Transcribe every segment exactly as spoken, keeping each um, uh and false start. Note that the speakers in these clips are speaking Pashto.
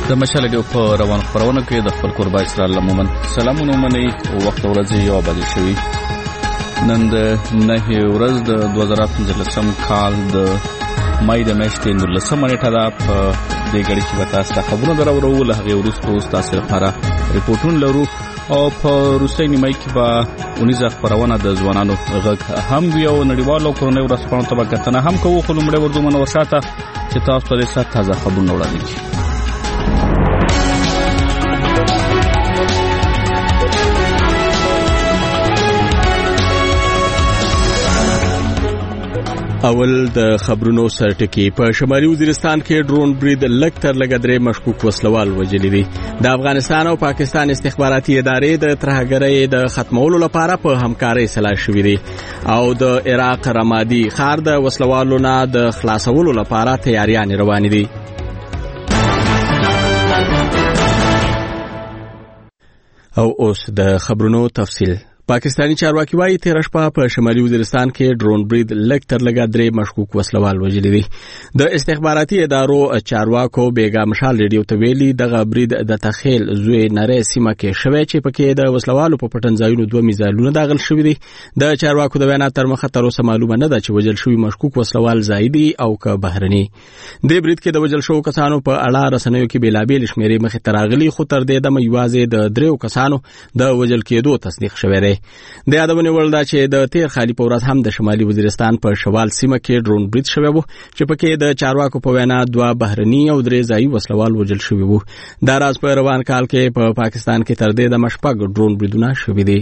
د مشال ډیو په روان خبرونه کې د خپل قربا اسرائیل لمومن سلامونه مني او وخت ورځي یو بدل شوی نن د نه ورځ د دوه زره پنځلسم کال د مای د میاشتې نولسمه نیټه ده په دې غړي کې وتا ست خبرونه درورو له هغه وروسته تاسو لپاره ریپورتونه لرو او په روسي نیمه کې به اونیزه خبرونه د ځوانانو غږ هم یو نړیوالو کورونی ورسپانو تبکتنه هم کوو خلومړې ورځمنه ورشاته چې تاسو ته ست تازه خبرونه وړاندې کړي. اول د خبرونو سرټکی په شمالي وزیرستان کې ډرون برید لک تر لګ درې مشکوک وسلوال وژلي دي. د افغانستان او پاکستان استخباراتي ادارې د ترهګرۍ د ختمولو لپاره په همکارۍ سلا شوې دي او د عراق رمادي ښار د وسلوالو نه د خلاصولو لپاره تیاریان روان دي. او اوس د خبرونو تفصیل. پاکستانی چارواکي وايي تیر شپه په شمالي وزیرستان کې ډرون برید لک تر لګ درې مشکوک وسلوال وژلي دي. د استخباراتي ادارو چارواکو بیګا مشال ریډیو ته ویلي دغه برید د تخیل زوی نری سیمه کې شوی چې پکې د وسلوالو په پټنځایونو دوه میزایلونه داخل شوي دي. د چارواکو د بیان تر مخه تر اوسه معلومه نه ده چې وژل شوی مشکوک وسلوال زایدي او که بهرني. د برید کې د وژل شوو کسانو په اړه رسنیو کې بیلابیل شمیرې مخې ته راغلي خو تر دې دمه یوازې د دریو کسانو د وژل کېدو تصدیق شوی دی. د یادونه ول دا چې د تیر خالي په ورځ هم د شمالي وزیرستان په شوال سیمه کې ډرون برید شوی وو چې پکې د چارواکو په وینا دوه بهرني او درې ځایي وسلوال وژل شوی وو. دا راز په روان کال کې په پا پاکستان کې تر دې د مشپږ ډرون بریدونه شوي دي.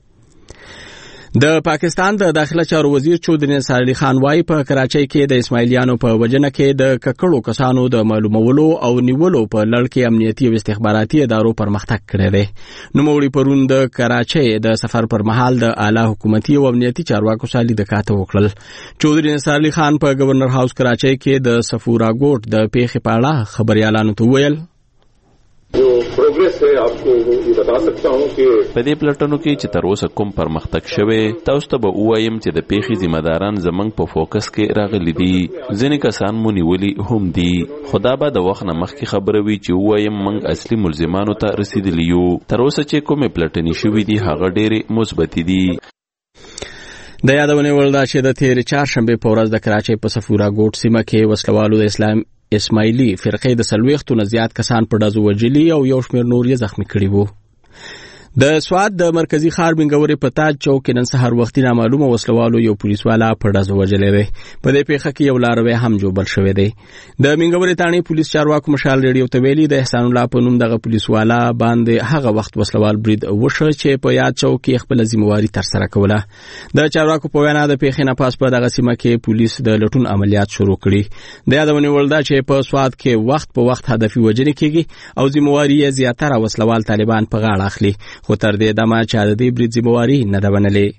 د پاکستان د داخله چارو وزیر چودري نثار علي خان وايي په کراچۍ کې د اسماعیلیانو په وجنه کې د ککړو کسانو د معلومولو او نیولو په لړ کې امنیتي او استخباراتي ادارو پرمختګ کړی دی. نوموړي پرون د کراچۍ د سفر پر مهال د اعلی حکومتي او امنیتي چارواکو سره لیدکاته وکړل. چودري نثار علي خان په گورنر هاوس کراچۍ کې د صفورا ګوټ د پیښې په اړه خبريالانو ته ویل जो प्रोग्रेस है आपको ये बता सकता हूं कि په دې پلټنو کې چې تر اوسه کوم پرمختګ شوی تاسو ته به وایم چې د پیښې ذمہ داران زمنګ په فوکس کې راغلي دي. ځینې کسان مو نیولي هم دي. خدا به د وخت نه مخکې خبره وي چې وایم موږ اصلي ملزمانو ته رسیدلی یو. تر اوسه چې کومې پلټنې شوې دي هغه ډېرې مثبت دي. د یادونه ول دا چې د تیر چهارشنبه په ورځ د کراچۍ په صفورا ګوټ سیمه کې وسلوالو د اسلام اسماعیلی فرقې د سلويختو نه زیات کسان په ډزو وجلي او یو شمېر نور یې زخمی کړي وو. د سواد د مرکزی ښار منګوري په تاج چوک کې نن سهار وختي نامعلومه وسلوالو یو پولیس والا په ډزو وجلې دی. په دې پیښه کې یو لاروی هم جوړ شوی دی. د منګوري تانی پولیس چارواکو مشال ریډیو ته ویلي د احسان الله په نوم دغه پولیس والا باندې هغه وخت وسلوال برید وشو چې په یاد چوک کې خپل ذمہواری تر سره کوله. د چارواکو په وینا د پیښې نه پاس په دغه سیمه کې پولیس د لټون عملیات شروع کړي. د یادونه ولدا چې په سواد کې وخت په وخت هدفي وجنې کېږي او ذمہواری یې زیاتره وسلوال طالبان په غاړه اخلي. خو تر دې دمه چې د دې برید ذمہواری نه ده ونلې.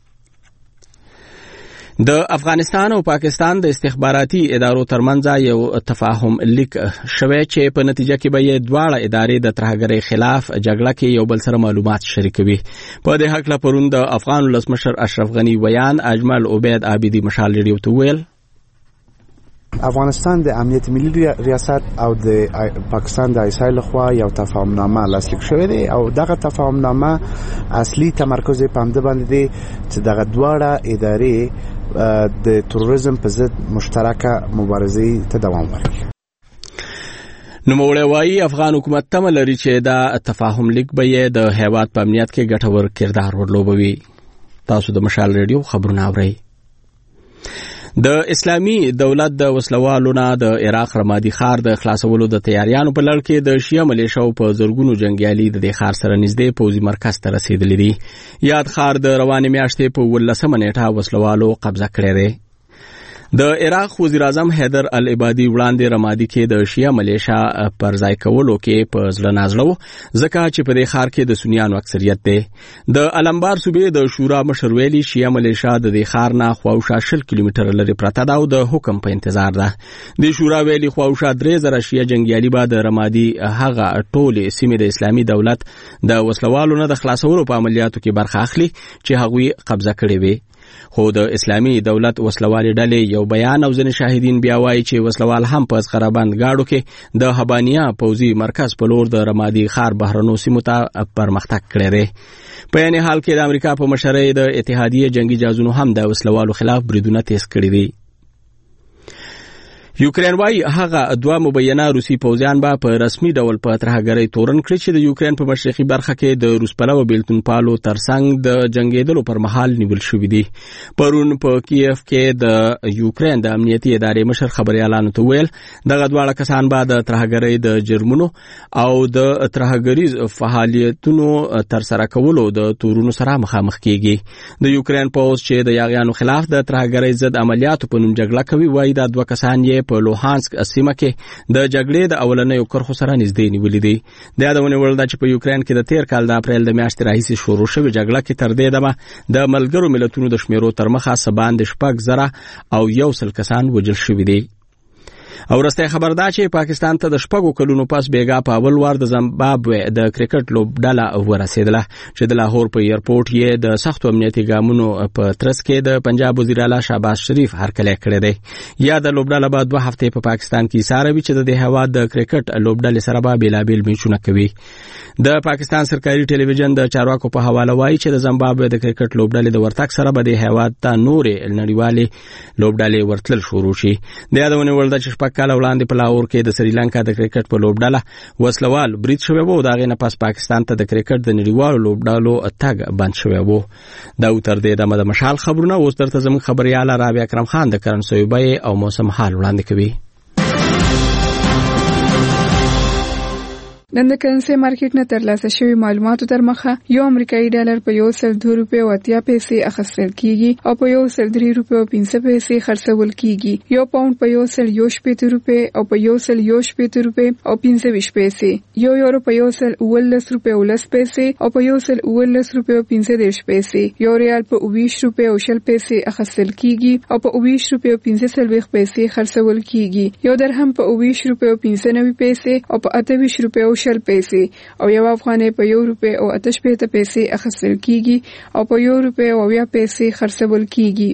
د افغانستان او پاکستان د استخباراتي ادارو ترمنځ یو تفاهم لیک شوی چې په نتیجه کې به یې دواړه ادارې د ترهګرۍ خلاف جګړه کې یو بل سره معلومات شریکوي. په دې حق لا پرون د افغان ولسمشر اشرف غنی ویان اجمل عبید عابدی مشال ریډیو ته ویل افغانستان د امنیت ملي ریاست او د پاکستان د ایسایل خوا یو تفاهم نامه لاسلیک شوې ده او دغه تفاهم نامه اصلي تمرکز په همد باندې دي چې دغه دواړه ادارې د تروریزم په ضد مشترکه مبارزه ته دوام ورکړي. نوموړی وايي افغان حکومت تمه لري چې دا تفاهم لیک به یې د هیواد په امنیت کې ګټور کردار ورلوبوي. تاسو د مشال ریډیو خبرونه اورئ. د اسلامي دولت د وسلوالو نه د عراق رمادي ښار د خلاصولو د تیاریانو په لړ کې د شیعه ملیشو په زرګونو جنگیالي د دې ښار سره نږدې پوځي مرکز ته رسیدلي دي. یاد ښار د روانې میاشتې په ولسمه نیټه وسلوالو قبضه کړی دی. د عراق وزیر اعظم حیدر العبادي وړاندې رمادي کې د شیعه ملیشا پر ځای کولو کې په ځل نازلو ځکه چې په دې ښار کې د سنیانو اکثریت دی. د علمبار صوبې د شورا مشر ویلي شیعه ملیشا د دې ښار نه خواوشا شل کیلومتر لري پرته ده او د حکم په انتظار ده. د شورا ویلي خواوشا درې زره شیعه جنگیالي به د رمادي هغه ټولې سیمې د اسلامي دولت د وسلوالو نه د خلاصولو په عملیاتو کې برخه اخلي چې هغوی قبضه کړې وي. خو د اسلامي دولت وسلوالي ډلې یو بیان او ځینې شاهدین بیا وایي چې وسلوال هم په زغربند گاډو کې د حبانیه پوځي مرکز په لور د رمادي خار بهرنو سیمو ته پرمختګ کړی دی. په یعنی حال کې د امریکا په مشرۍ د اتحادیې جنگي جهازونو هم د وسلوالو خلاف بریدونه تیز کړي دي. یوکرین وايي هغه دوه مبینه روسي پوځیان به په رسمي ډول په ترهګرۍ تورن کړي چې د یوکرین په مشرقي برخه کې د روس پلوه بیلتون پالو ترڅنګ د جنگیدلو پر مهال نیول شوی دي. پرون په کیف کې د یوکرین د امنیتي ادارې مشر خبريالانو ته ویل دغه دواړه کسان به د ترهګرۍ د جرمونو او د ترهګریز فعالیتونو ترسره کولو د تورونو سره مخامخ کیږي. د یوکرین پوځ چې د یاغیانو خلاف د ترهګرۍ ضد عملیاتو په نوم جګړه کوي وایي دا دوه کسان یې په لوهانسک سیمه کې د جګړې د اولنیو کرښو سره نږدې نیولې دي. د یادونه وړ ده چې په یوکرین کې د تیر کال د اپریل د میاشتې راهیسې شروع شوې جګړه کې تر دې دمه د ملګرو ملتونو د شمیرو تر مخه سباند شپږ زره او یو سل کسان وژل شوي دي. او رسته خبر ده چې پاکستان ته د شپږو کلونو پس بیګا په اول وار د زیمبابوے د کرکټ لوبډله ورسېدله چې د لاهور په ایرپورټ یې د سختو امنیتي ګامونو په ترڅ کې د پنجاب وزیر اعلی شهباز شریف هرکلی کړی دی. یا د لوبډله به دوه هفتې په پاکستان کې ایساره وي چې د دې هیواد د کرکټ لوبډلې سره به بېلابېل میچونه کوي. د پاکستان سرکاري ټلویزیون د چارواکو په حواله وایي چې د زیمبابوے د کرکټ لوبډلې د ورتګ سره به د هیواد ته نورې نړیوالې لوبډلې ورتلل شروع شي. د یادونه وړ ده چې کال وړاندې په لاهور کې د سریلانکا د کرکټ په لوبډله وسلوال برید شوی و او دا غي نه پس پاکستان ته د کرکټ د نړیوالو لوبډالو تګ بند شوی و. دا تر دې د مشال خبرونه اوس درته زموږ خبريال رابعه اکرم خان د کرنسوي او موسم حال وړاندې کوي. نن د کرنسي مارکیټ نه ترلاسه شوی معلوماتو تر مخه یو امریکایي ډالر په یو سل دوه روپۍ او اتیا پیسې اخیستل کیږي او په یو سل درې روپۍ او پنځه پیسې خرڅول کیږي. یو پاوند په یو سل یو شپېته روپۍ او په یو سل یو شپېته روپۍ او پنځه ویشت پیسې، یو یورو په یو سل اوولس روپۍ او لس پیسې او په یو سل اوولس روپۍ او پنځه دېرش پیسې، یو ریال په اوویشت روپۍ او شل پیسې اخیستل کیږي او په اوویشت روپۍ او پنځه څلوېښت پیسې خرڅول کیږي. یو درهم په اوویشت روپۍ او پنځه نوي پیسې او په اته ویشت روپۍ او شل پیسې او یو افغانۍ په یو روپۍ او اته شپېته پیسې اخیستل کیږي او په یو روپۍ او اویا پیسې خرڅول کیږي.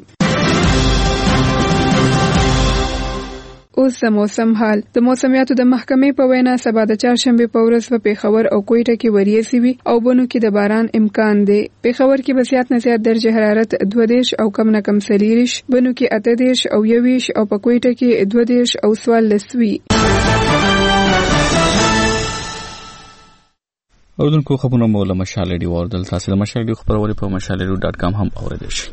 اوس د موسم حال. د موسمیاتو د محکمې په وینا سبا د چهارشنبه په ورځ په پیښور او کوټه کې وریځي وي او بنو کې د باران امکان دی. پیښور کې به زیات نه زیات درجه حرارت دوه دېرش او کم نه کم څلېرویشت، بنو کې اته دېرش او یوویشت او په کوټه کې دوه دېرش او څوارلس وي. اوردونکو خبرونه مو له مشال ډي وردل تاسو د مشال ډي خبرونه په مشال ډي ډاټ کام هم اوریدل شي.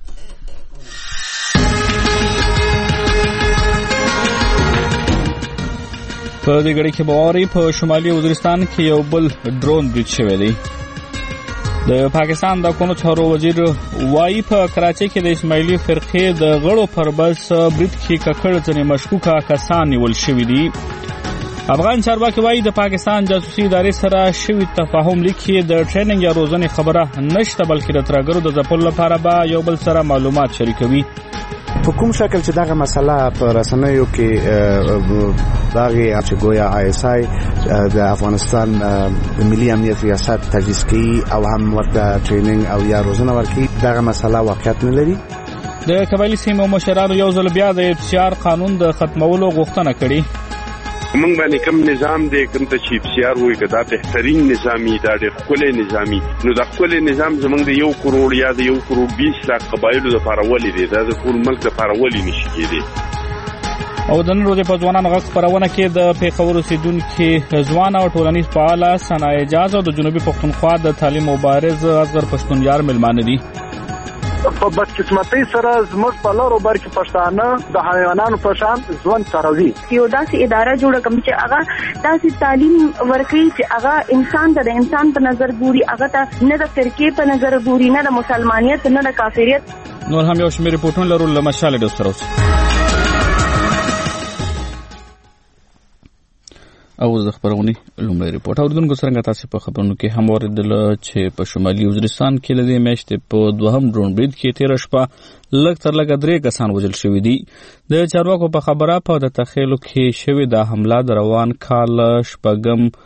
په دې غړي کې بواري په شمالي وزیرستان کې یو بل ډرون برید شوی دی. د پاکستان د قانون چارو وزیر وايي په کراچۍ کې د اسماعیلي فرقې د غړو پر بس برید کې ککړ ځنې مشکوکه کسان نیول شوي دي. افغان چارواکي وايي د پاکستان جاسوسي ادارې سره شوی تفاهم لیکي د ټریننګ یا روزنې خبره نشته، بلکې د ترګرو د ځپلو لپاره به یو بل سره معلومات شریکوي. په کوم شکل چې دغه مسله په رسنیو کې دغه چې ګویا آی اس آی د افغانستان د ملي امنیت ریاست تجهیز کوي او هم ورته ټریننګ او یا روزنه ورکوي، دغه مسله واقعیت نه لري. د قبایلي سیمو مشرانو یو ځل بیا د افشار قانون د ختمولو غوښتنه کړې. موږ باندې کوم نظام دی کوم ته چې افشار وایي کدا بهترین نظامی دا د خپل نظامی نو د خپل نظام زمونږ د یو کروڑ یا د یو کروڑ بیس لک قبایلو لپاره ولې دی دا د ټول ملک لپاره ولې نشي کېدی. او د نن ورځې په ځوانانو غږ خپرونه کې د پیښور اوسیدونکي ځوان او ټولنیز فعال ثنا اعجاز او د جنوبي پښتونخوا د تعلیم مبارز اصغر پښتونیار ملمانه دي. په بدقسمتۍ سره زموږ په لارو بر کې پښتانه د حیوانانو په شان ژوند تروي. یو داسې اداره جوړه کوم چې هغه داسې تعلیم ورکړي چې هغه انسان ته د انسان په نظر ګوري، هغه ته نه د فرقې په نظر ګوري، نه د مسلمانیت نه د کافریت. نور هم یو شمېر ریپورټونه لرو له مشال ډي سره اوس او د خبرونې لومړی ریپورت. اوردونکو څنګه تاسو په خبرونو کې هم اوریدل چې په شمالي وزیرستان کې لدې میاشتې په دوهم ډرون برید کې تیر شپه لږ تر لږه درې کسان وژل شوي دي. د چارواکو په خبره په د تخیلو کې شوې دا حمله د روان کال شپږم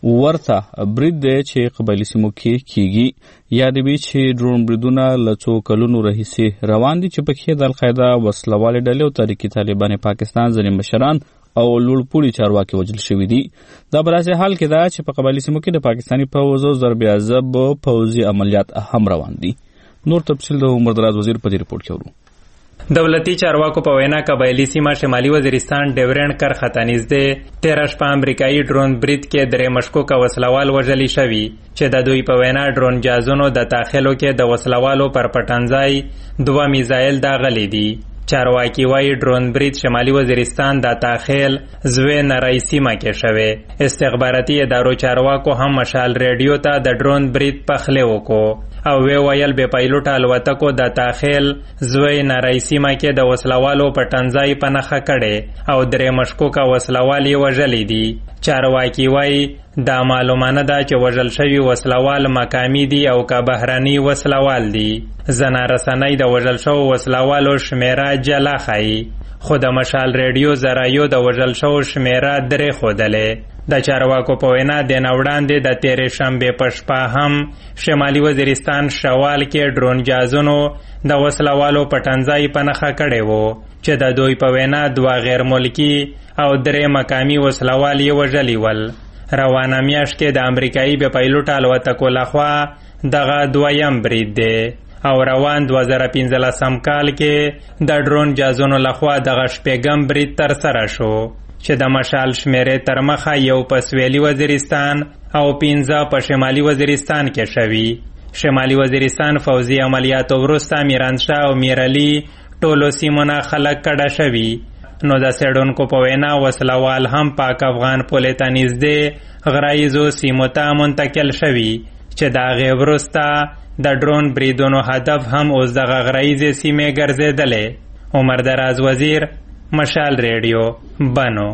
ورته برید دی چې قبایلي سیمو کې کیږي. یادوي چې ډرون بریدونه له څو کلونو راهیسې روان دي چې پکې د القاعده وسلوالې ډلې او تحریکي طالبان پاکستان ځینې مشران او لوړپوړي چارواکي وژل شوي دي. دا په داسې حال کې ده چې په قبایلي سیمو کې د پاکستاني پوځ ضرب عذاب پوځي عملیات هم روان دي. نور تفصیل د عمر دراز وزیر په دې رپورټ کې ورو. دولتي چارواکو په وینا قبایلي سیمه شمالي وزیرستان ډیورنډ کرخه ته نږدې تیره شپه امریکایي ډرون برید کې درې مشکوکه وسلوال وژلي شوي چې د دوی په وینا ډرون جازونو د داخلو کې د وسلوالو پر پټنځای دوه میزایل داغلي دي. چارواکي وایي ډرون برید شمالي وزیرستان د تاخیل زوی نری سیمه کې شوی. استخباراتي ادارو چارواکو هم مشال ریډیو ته د ډرون برید پخلی وکړو او وی ویل بې پایلوټه الوتکو د تاخیل زوی نری سیمه کې د وسلوالو پټنځای په نښه کړی او درې مشکوکه وسلوال یې وژلي دي. چارواکي وایي دا معلومانه ده چې وژل شوي وسلوال مقامي دي او که بهرني وسلوال دي. زنا رسنۍ د وژل شوو وسلوالو شمیره جلا ښایي خو د مشال ریډیو ذرایو د وژل شوو شمیره درې ښودلې. د چارواکو په وینا د نه وړاندې د تیرې شنبې په شپه هم شمالي وزیرستان شوال کې ډرون جازونو د وسلوالو پټنځای په نښه کړی و چې د دوی په وینا دوه غیر ملکي او درې مقامي وسلوال یې وژلي ول. روانه میاشت کې د امریکایي بې پایلوټه الوتکو لخوا دغه دویم برید دی او روان دوه زره پنځلسم کال کې د ډرون جازونو لخوا دغه شپږم برید ترسره شو چې د مشال شمیرې تر مخه یو په سویلي وزیرستان او پنځه په شمالي وزیرستان کې شوي. شمالي وزیرستان فوزي عملیاتو وروسته میرانشاه او میرعلي ټولو سیمو نه خلک کډه شوي. نو د څېړونکو په وینا وسلوال هم پاک افغان پولې ته نږدې غرایزو سیمو ته منتقل شوي چې د هغې وروسته د ډرون بریدونو هدف هم اوس دغه غرایزې سیمې ګرځېدلې. عمر دراز وزیر، مشال ریډیو، بنو.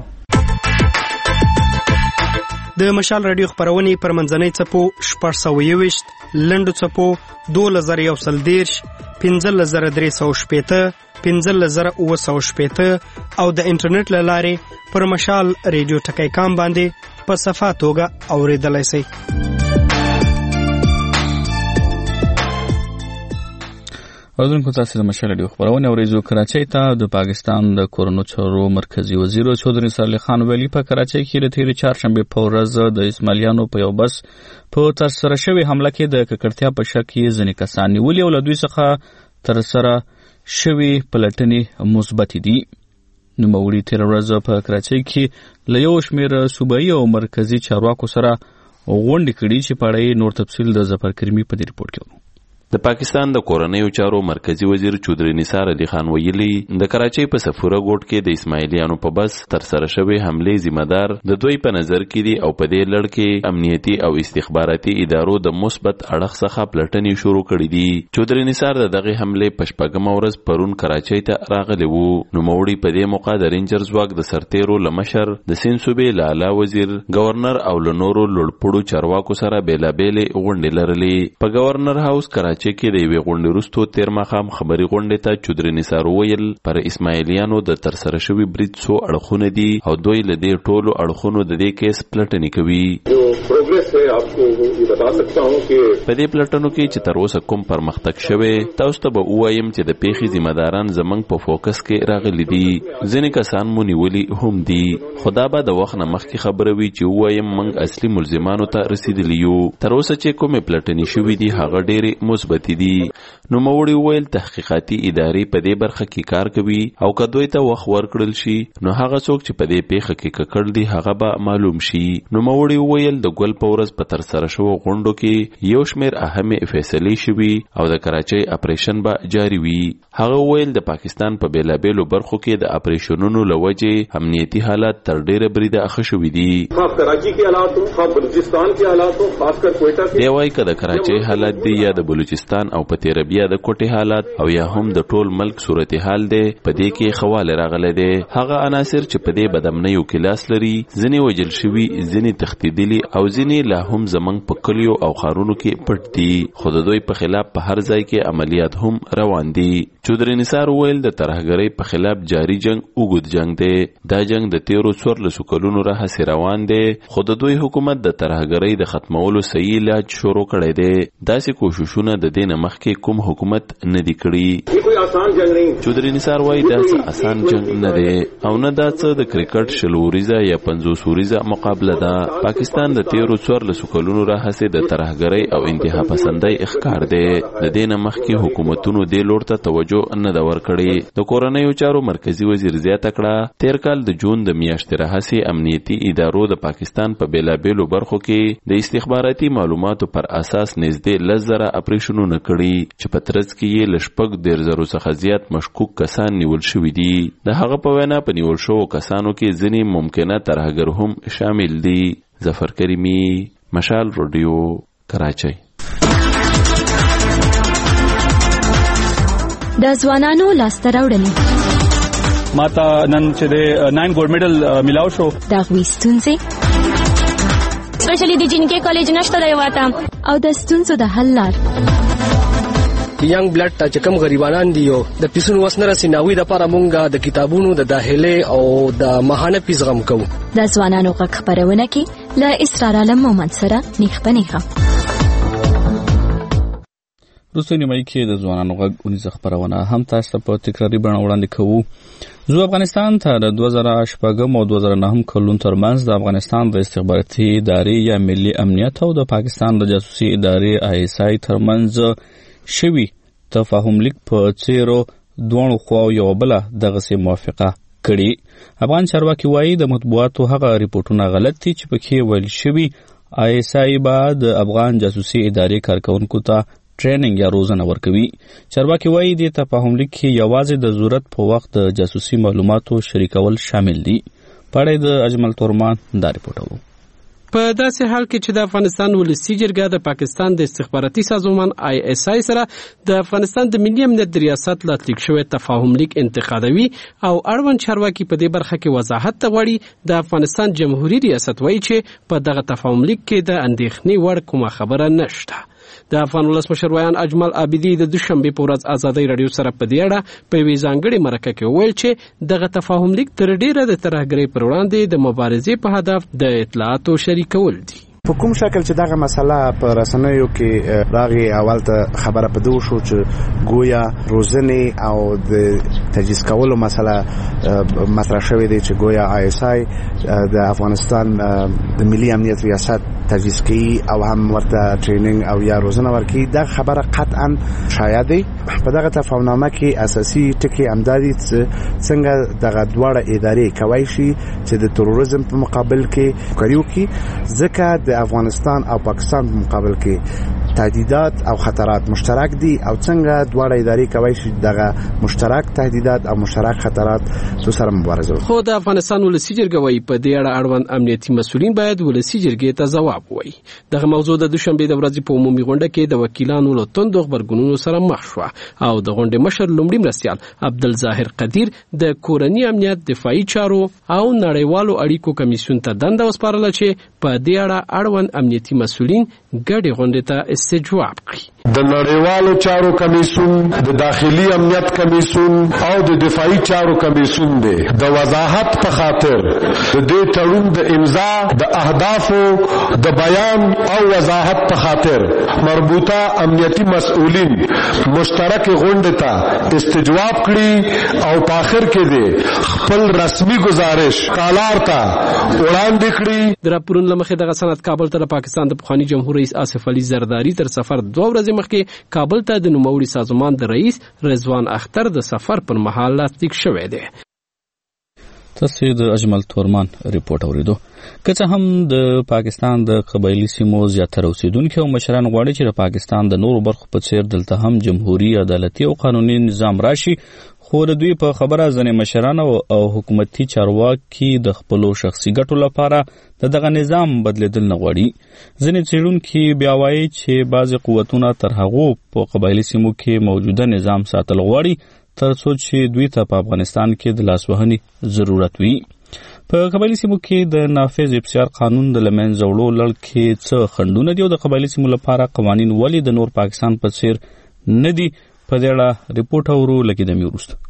د مشال راډیو خپرونې پر منځنۍ څپو شپږ سوه یوویشت، لنډو څپو دولس زره یو سل دېرش، پنځلس زره درې سوه شپېته، پنځلس زره اووه سوه شپېته او د انټرنیټ له لارې پر مشال ریډیو ټکی کام باندې په صفا توګه اورېدلی شئ. اوردونکو تاسو د مشال ریډیو خبرونه اوریدو. کراچۍ ته د پاکستان د کورونو چارو مرکزی وزیر چودري نثار خان ویلي په کراچۍ کې د تیرې چهارشنبې په ورځ د اسماعیلیانو په یو بس په ترسره شوې حمله کې د ککړتیا په شک کې ځینې کسان نیولي او له دوی څخه ترسره شوي پلټنې مثبت دي. نوموړي تیره ورځ په کراچۍ کې له یو شمېر صوبایي او مرکزي چارواکو سره غونډې کړي چې په اړه نور تفصیل د ظفر کریمي په دې رپورټ کې. د پاکستان د کورنیو چارو مرکزی وزیر چودري نثار خان ویلي د کراچۍ په سفوره ګوټ کې د اسماعیلیانو په بس ترسره شوی حملې ذمہ دار د دوی په نظر کې دي او په دې لړ کې امنیتي او استخباراتي ادارو د مثبت اړخ څخه پلټنې شروع کړې دي. چودري نثار دغه حملې په شپږمه ورځ پرون کراچۍ ته راغلی وو. نوموړي په دې موقع د رینجر ځواک د سرتیرو لمشر د سیند صوبې لالا وزیر گورنر او لنورو لوړپوړو چارواکو سره بیلابېلې غونډې لرلې. په گورنر هاوس کراچۍ کې د یوې غونډې وروسته تېر ماښام خبري غونډې ته چودري نثار وویل پر اسماعیلیانو د ترسره شوي برید څو اړخونه دي او دوی له دې ټولو اړخونو د دې کیس پلټنې کوي. په دې پلټنو کې چې تر اوسه کوم پرمختګ شوی تاسو ته به ووایم چې د پیښې ذمہ داران زموږ په فوکس کې راغلي دي. ځینې کسان مو نیولي هم دي خو دا به د وخت نه مخکې خبره وي چې ووایم موږ اصلي ملزمانو ته رسېدلي یو. تر اوسه چې کومې پلټنې شوي دي هغه ډېرې مثبت دي. نوموړي وویل تحقیقاتي ادارې په دې برخه کې کار کوي او که دوی ته وخت ورکړل شي نو هغه څوک چې په دې پیښه کې ککړ دي هغه به معلوم شي. نوموړي وویل د ګل په ورځ په ترسره شوو غونډو کې یو شمېر اهمې فیصلې شوي او د کراچۍ اپریشن به جاري وي. هغه وویل د پاکستان په بیلابیلو برخو کې د اپریشنونو له وجې امنیتي حالات تر ډېره بریده ښه شوي دي. دی وایي که د کراچۍ حالات دي یا د بلوچستان او په تیره بیا د کوټې حالات او یا هم د ټول ملک صورتحال دی په دې کې خواله راغلی دی. هغه عناصر چې په دې بدامنیو کې لاس لري ځینې وژل شوي، ځینې تښتېدلي او ځینې لا هم زموږ په کلیو او ښارونو کې پټ دي خو د دوی په خلاف په هر ځای کې عملیات هم روان دي. چودري نثار ویل د ترهګرۍ په خلاف جاری جنگ اوږد جنگ دی. دا جنگ د تیرو څوارلسو کلونو راهیسې روان دی، خو د دوی حکومت د ترهګرۍ د ختمولو صحیح علاج شروع کړی دی. داسې کوششونه د دې نه مخکې کوم حکومت نه دی کړي. چودري نثار وایي دا څه اسان جنگ نه دی او نه دا څه د کرکټ شل وریزه یا پنځوس وریزه مقابله ده. پاکستان د تیرو څوارلسو کلونو راهیسې د ترهګرۍ او انتها پسندۍ ښکار دی. د دې نه مخکې حکومتونو دې لور ته توجه نه ده ورکړې. د کورنیو چارو مرکزی وزیر زیاته کړه تیر کال د جون د میاشتې راهیسې امنیتي ادارو د پاکستان په بیلابیلو برخو کې د استخباراتي معلوماتو پر اساس نږدې لس زره اپریشنونه کړي چې په ترڅ کې یې له شپږ دېرش زرو څخه زیات مشکوک کسان نیول شوي دي. د هغه په وینا په نیول شوو کسانو کې ځینې ممکنه ترهګر هم شامل دي. ظفر کریمی، مشال رادیو، کراچۍ. د ځوانانو لاسته راوړنې ماته نن چې د ناین ګولډ میډل میلاو شو. د هغوی ستونزې سپیشلی د جنکې کالج نشته دی واته او د ستونزو د حل لار. ینګ بلډ ته چې کوم غریبانان دي او د پیسونو وس نه رسي ناوی د لپاره مونږ د کتابونو د داخلي او د ماهانه فیس غم کوو. د ځوانانو غږ خپرونه کې له اسرار عالم مومند سره نیخ په نیخه. وروستۍ نیمایي کې د ځوانانو غږ اونیزه خپرونه هم تاسو ته په تکراري بڼه وړاندې کوو. زه افغانستان ته د دوه زره شپږم او دوه زره نهم کلونو ترمنځ د افغانستان د استخباراتي ادارې یا ملي امنیت او د پاکستان د جاسوسي ادارې آی اس آی ترمنځ شوي تفاهم لیک په څیرو دواړو خواو یو بله دغسې موافقه کړي. افغان چارواکي وایي د مطبوعاتو هغه ریپورټونه غلط دي چې پکې ویل شوي آی اس آی به د افغان جاسوسي ادارې کارکونکو ته ټریننګ یا روزنه ورکوي. چارواکي وایي د تفاهم لیک کې یوازې د ضرورت په وخت د جاسوسي معلوماتو شریکول شامل دي. په اړه د اجمل تورمان دا ریپورټ وو. په داسې حال کې چې د افغانستان ولسی جرګه د پاکستان د استخباراتي سازمان آی اس آی سره د افغانستان د ملي امنیت د ریاست لاسلیک شوی تفاهم لیک انتقادوي او اړوند چارواکي په دې برخه کې وضاحت غواړي. د افغانستان جمهوریت ریاست وایي چې په دغه تفاهم لیک کې د اندېښنې وړ کومه خبره نشته. د افغان ولسمشر ویان اجمل عابدي د دوشنبه په ورځ آزادۍ رادیو سره په دې اړه په وی ځانګړي مرکه کې ویل چې دغه تفاهم لیک تر ډیره د ترهګرۍ پر وړاندې د مبارزې په هدف د اطلاعاتو شریکول دي. په کوم شکل چې دغه مسله په رسنیو کې راغی اول ته خبره پدو شو چې گویا روزنه او د تجهیز کولو مسله مطرح شوې ده چې گویا آی اس آی د افغانستان د ملي امنیت ریاست تجهیز کوي او هم ورته ټریننګ او یا روزنه ورکوي. دا خبره قطعا شایع ده. په دغه تفاهمنامه کې اساسي ټکی امدادي څنګه دغه دواړه ادارې کوي شي چې د تروریزم په مقابل کې کاریو کې ځکه د افغانستان او پاکستان په مقابل کې تهدیدات او خطرات مشترک دي او څنګه دواړه ادارې کوي چې دغه مشترک تهدیدات او مشترک خطرات تو سره مبارزه وکړي. خو د افغانستان ولسی جرګه وايي په دې اړه اړوند امنیتي مسؤلین باید ولسی جرګې ته ځواب وایي. دغه موضوع د دوشنبه د ورځې په عمومي غونډه کې د وکیلانو له توندو خبرګونونو سره مخ شو او د غونډې مشر لومړي مرستیال عبدالظاهر قدیر د کورنی امنیت دفاعي چارو او نړیوالو اړیکو کمیسیون ته دنده وسپارله چې په دې اړه اړوند امنیتي مسؤلین ګډې غونډې ته استجواب کړي. د نړیوالو چارو کمیسیون، د داخلي امنیت کمیسیون او د دفاعي چارو کمیسیون دی د وضاحت په خاطر د دې تړون د امضا د اهدافو د بیان او وضاحت په خاطر مربوطه امنیتي مسؤلین مشترک غونډه ته استجواب کړي او په اخر کې دی خپل رسمي گزارش کالار ته وړاندې کړي. د راپورونو لمخې دغه سند کابل ته د پاکستان د پخوانی جمهور رئیس آصف علي زرداری تر سفر دوه ورځې مخکې کابل ته د نوموړي سازمان د رئیس رضوان اختر د سفر پر مهال لاسلیک شوی دی. تاسو د اجمل تورمان ریپورت اوریدو. که څه هم د پاکستان د قبایلی سیمو زیاتره اوسیدونکو او مشران غواړي چې د پاکستان د نورو برخو په څیر دلته هم جمهوریت عدالتي او قانوني نظام راشي، خو د دوی په خبره ځنې مشران او حکومتي چارواکي د خپلو شخصي ګټو لپاره د دغه نظام بدلیدل نه غواړي. ځینې څېړونکي بیا وایي چې بعضې قوتونه تر هغو په قبایلي سیمو کې موجوده نظام ساتل غواړي تر څو چې دوی ته په افغانستان کې د لاسوهنې ضرورت وي. په قبایلي سیمو کې د نافذ افسیار قانون د له منځه وړو لړ کې څه خنډونه دي او د قبایلي سیمو لپاره قوانین ولې د نور پاکستان په څیر نه دي، په دې اړه ریپورت اورو لکه د میورست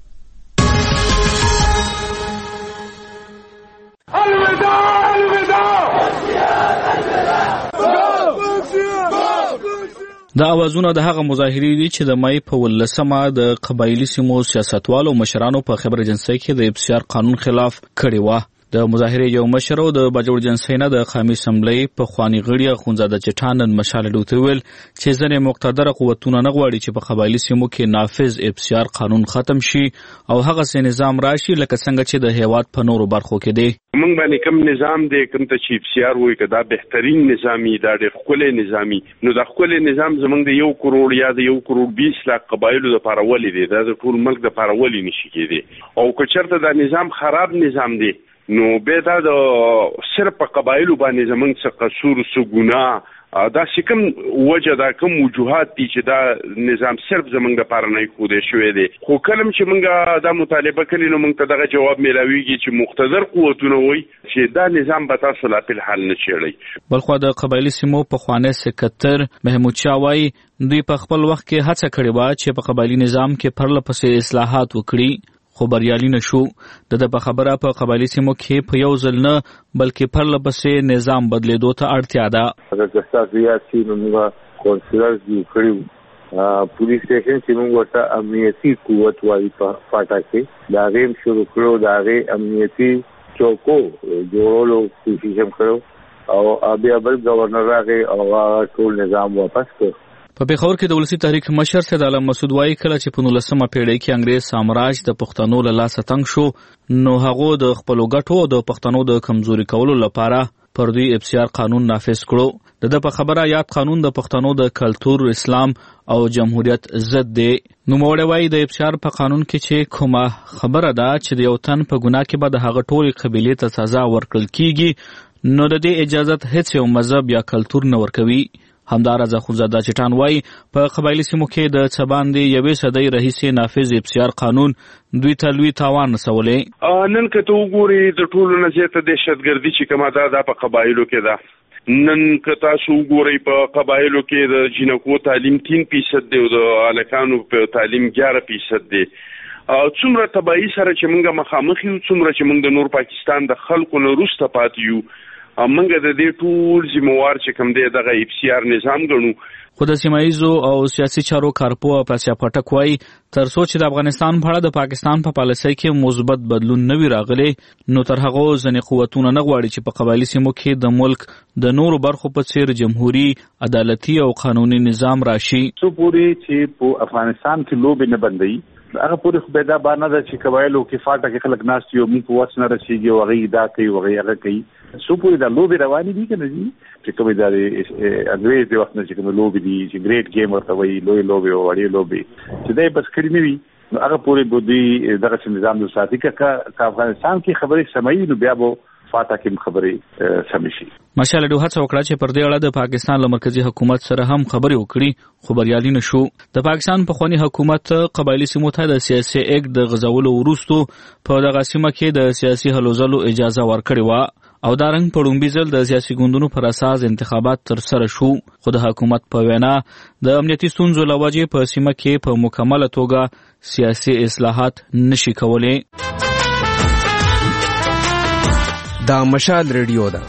دا اوازونه د هغه مظاهرې دي چې د مای په ولسمه د قبایلی سیمو سیاستوالو مشرانو په خبر اجنسی کې د افسیار قانون خلاف کړي و. د مظاهرې یو مشر او د باجوړ جنسي نه د قومي اسمبلی په خواني غړي خونزاده چټان مشال ډوته ویل چې ځنې مقتدر قوتونه نه غواړي چې په قبایلی سیمو کې نافذ افسیار قانون ختم شي او هغه سي نظام راشي لکه څنګه چې د هیواد په نورو برخو کې دی. موږ باندې کوم نظام دی کوم ته چې افسیار وایي کدا بهترین نظامی دا د خپل نظامی نو د خپل نظام زمونږ د یو کروڑ یا د یو کروڑ بیس لک قبایلو د پارولې دی دا د ټول ملک د پارولې نشي کېدی او که چېرته دا نظام خراب نظام دی نو به دا د صرف په قبایلو باندې زمونږ څه قصور څه ګناه دا چې کوم وجه دا کوم وجوهات دي چې دا نظام صرف زمونږ لپاره نه ښودل شوی دی خو کلم چې موږ دا مطالبه کړي نو موږ ته دغه جواب میلاویږي چې مقتدر قوتونه وایي چې دا نظام به تاسو لا په حال نه چیړي. بلخو د قبایلی سیمو په خوانه سکتر محمود شاه وایي دوی په خپل وخت کې هڅه کړې وه چې په قبایلی نظام کې پرله پسې اصلاحات وکړي خو بریالي نشو. د په خبره په قبایلی سیمو کې په یو ځل نه بلکې پرله پسې نظام بدلیدو ته اړتیا ده. د سیاسي نومه کونسلر جوړ کړو پولیس سټیشن چې موږ ورته امنیتي قوت وایي په فاټا کې دا غیم شروع کړو دا غي امنیتي چوکو جوړولو کوشش هم کړو او بیا بل گورنر راغی او ټول نظام واپس کړ. په پیښور کې د ولسی تحریک مشر سید عالم مسعود وایي کله چې په نولسمه پیړۍ کې انګریز سامراج د پښتنو له لاسه تنګ شو نو هغه د خپل ګټو او د پښتنو د کمزوري کولو لپاره پر دوی افسیار قانون نافذ کړو. د په خبره یاد قانون د پښتنو د کلچر اسلام او جمهوریت ضد دی. نو موړی وایي د افسیار په قانون کې چې کومه خبره ده چې د یو تن په ګناه کې به د هغه ټولې قبیلې ته سزا ورکړل کیږي نو د دې اجازت هیڅ یو مذهب یا کلچر نه ورکوي. همدارز خونزاده چټان وایي په قبایلی سیمو کې د څه باندې یوې صدۍ راهیسې نافذ افسیار قانون دوی ته لوی تاوان رسولی. نن که ته وګورې د ټولو نه زیاته دهشتګردي چې کومه ده دا په قبایلو کې ده. نن که تاسو وګورئ په قبایلو کې د جنکو تعلیم تین فیصد دی او د هلکانو په تعلیم ګیاره فیصد دی. څومره تباهي سره چې موږ مخامخ یو څومره چې موږ د نور پاکستان د خلکو نه وروسته پاتې یو منګه د دې ټول ذمہوار چې کوم دی دغه افسیار نظام ګڼو. خو د سیمایزو او سیاسي چارو کارپو پاسیا پټک وایي تر څو چې د افغانستان په اړه د پاکستان په پالیسۍ کې مثبت بدلون نه وي راغلی نو تر هغه ځنې قوتونه نه غواړي چې په قبایلی سیمو کې د ملک د نورو برخو په څیر جمهوریت عدالتي او قانوني نظام راشي. څو پورې چې په افغانستان کې لوبې نه بندوي هغه پورې خو به دا بار نه ده چې قبایلو کې فاټه کې خلک ناست یو موږ په وس نه رسېږي او هغوی دا کوي او هغوی هغه کوي. څو پورې دا لوبې روانې دي که نه دي چې کومې دا د انګریز د وخت نه چې کومې لوبې دي چې ګریټ گیم ورته وایي لویې لوبې او وړې لوبې چې دا یې بس کړي نه وي نو هغه پورې به دوی دغسې نظام د ساتي که افغانستان کې خبرې سموي نو بیا به فاټه کې خبرې سمې شي. مشال ډو هڅه وکړه چې پر دې اړه د پاکستان له مرکزی حکومت سره هم خبرې وکړي خو بریالي نشو. د پاکستان پخوانی حکومت قبایلی سیمو ته د سیاسي اکټ د غځولو وروسته په دغه سیمه کې د سیاسي هلو ځلو اجازه ورکړې وه او دا رنګ په لومړي ځل د سیاسي ګوندونو پر اساس انتخابات ترسره شو خو د حکومت په وینا د امنیتي ستونزو له وجې په سیمه کې په مکمله توګه سیاسي اصلاحات نشي کولی. دا مشال ریډیو ده.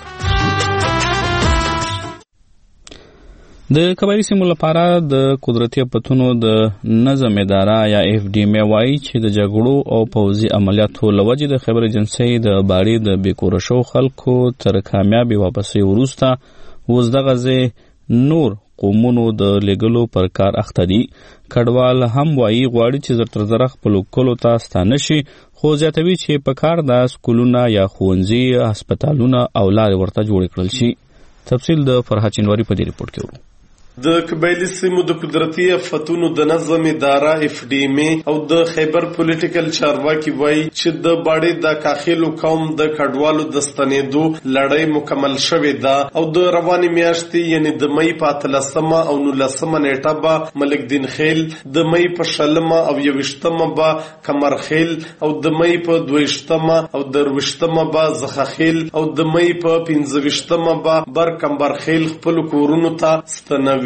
د قبایلی سیمو لپاره د قدرتي افتونو د نظم اداره یا اف ډي ام وايي چې د جګړو او پوځي عملیاتو له وجې د خیبر ایجنسۍ د باړې د بېکوره شوو خلکو تر کامیابې واپسۍ وروسته اوس دغه ځای نور قومونو د لیږلو پر کار اخته دي. کډوال هم وايي غواړي چې زر تر زره خپلو کلو ته ستانه شي خو زیاتوي چې په کار د سکولونه یا ښوونځي هسپتالونه او لارې ورته جوړې کړل شي. تفصیل د فرحت چنواري په دې ریپورټ کې ورو. د قبایلی سیمو د قدرتي افتونو د نظم اداره اف ډي ام او د خیبر پولیټیکل چارواکي وایي چې د باړې د کاخیلو قوم د کډوالو د ستنېدو لړۍ مکمل شوې ده او د روانې میاشتې یعنی د مۍ په اتلسمه او نولسمه نیټه به ملک دین خیل د مۍ په شلمه او یویشتمه به کمر خیل او د مۍ په دویشتمه او درویشتمه به زخه خیل او د مۍ په پنځه ویشتمه به بر کمبر خیل خپل کورونو ته ستنوي.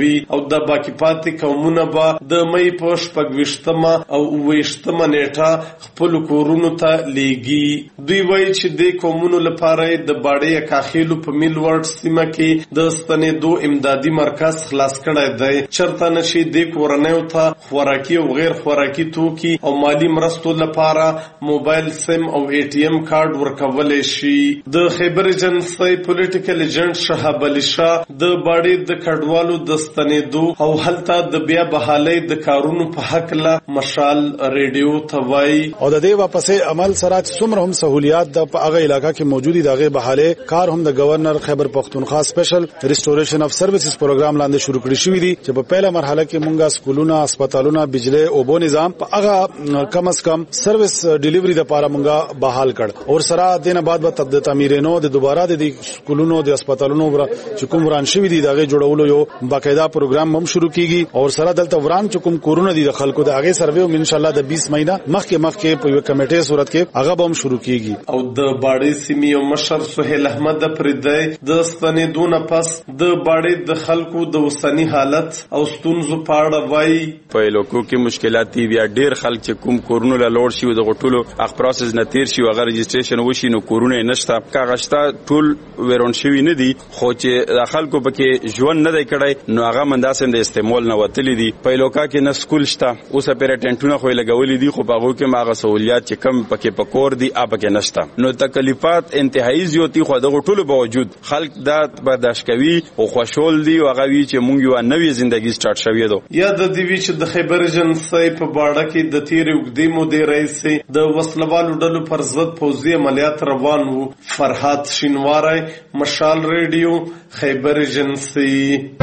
کوي او د باقی پاتې قومونه به د مې په شپږویشتمه او اوویشتمه نیټه خپل کورونو ته لیږي. دوی وایي چې د قومونو لپاره د باړې کاخیلو په میل ورډ سیمه کې د ستنېدو امدادي مرکز خلاص کړی دی. چرته نشي د کورنیو ته خوراکي او غیر خوراکي توکي او مالی مرستو لپاره موبایل سیم او ای ټي ایم کارت ورکول شي. د خیبر ایجنسی پولیټیکل ایجنټ شهاب علي شاه د باړې د کډوالو د ستنېدو او هلته د بیا بحالۍ د کارونو په حق له مشال ریډیو ته وایي او د دې واپسې عمل سره څومره هم سہولیات د هغه علاقہ کې موجودي دغه بحالۍ کار هم د گورنر خیبر پختونخوا سپیشل ریسټوریشن اف سرویسز پروګرام لاندې شروع کړی شوی دی چې په پیله مرحله کې مونږه سکولونه هسپتالونه بجلی او بو نظام په هغه کم از کم سرویس ډیلیوري د لپاره مونږه بحال کړ او سره دینه بعد به د تعمیرینو د دوباره د سکولونو د هسپتالونو چې کوم وران شوی دي دغه جوړولو یو باقاعده پروګرام هم شروع کیږي او سره دلته وران چې کوم کورونه دي د خلکو د هغه سروې هم ان شاء الله د بیس مهینه مخکې مخکې په یو کمیټې صورت کې هغه به هم شروع کیږي. او د باړې سیمې او مشر سهیل احمد پردای د ستنېدو نه پس د باړې د خلکو د اوسنی حالت او ستونزو په اړه وایي په لوکو کې مشکلات دي بیا ډیر خلک چې کوم کورونه له لوړ شي د غټولو اخ پروسس نه تیر شي او هغه رجسټریشن وشي نو کورونه نشته کاغشتا ټول ورون شوی نه دي خو چې د خلکو پکې ژوند نه دی کړی نو هغه منداسم د استعمال نه وتلی دي. په لوکا کې نه سکول شته اوس پر ټنټونه خو لګولې دي خو په هغه کې ماغه سہولیات چې کم پکې پکور دي اپ کې نشته نو تکلیفات انتهایی زیاتی خو د غټولو باوجود خلک دا برداشت کوي او خوشحال دي او هغه وی چې مونږ یو نوې ژوندۍ سٹارټ شوې ده. یا د دې وی چې د خیبر ایجنسی په باړه کې د تیرې وګړي مودې رئیس د وسلوالو ډلو پر ضد پوځي عملیات روان وو. فرحات شینواری مشال ریډیو خیبر ایجنسی.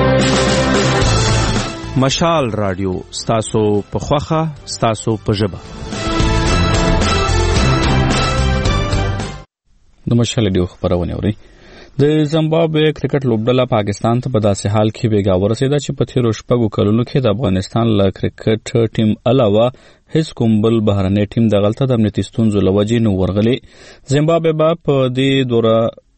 مشال رادیو ستاسو په خوخه ستاسو په ژبه. د مشال رادیو خبرونه اوري. د زیمبابوې کرکټ لوبډله پاکستان ته په داسې حال کې بیګا ورسېده چې په تیرو شپږو کلونو کې د افغانستان له کرکټ ټیم علاوه هیڅ کوم بل بهرنی ټیم د غلطه د امنیتي ستونزو له وجې نه ورغلی. زیمبابوې به په دې دوره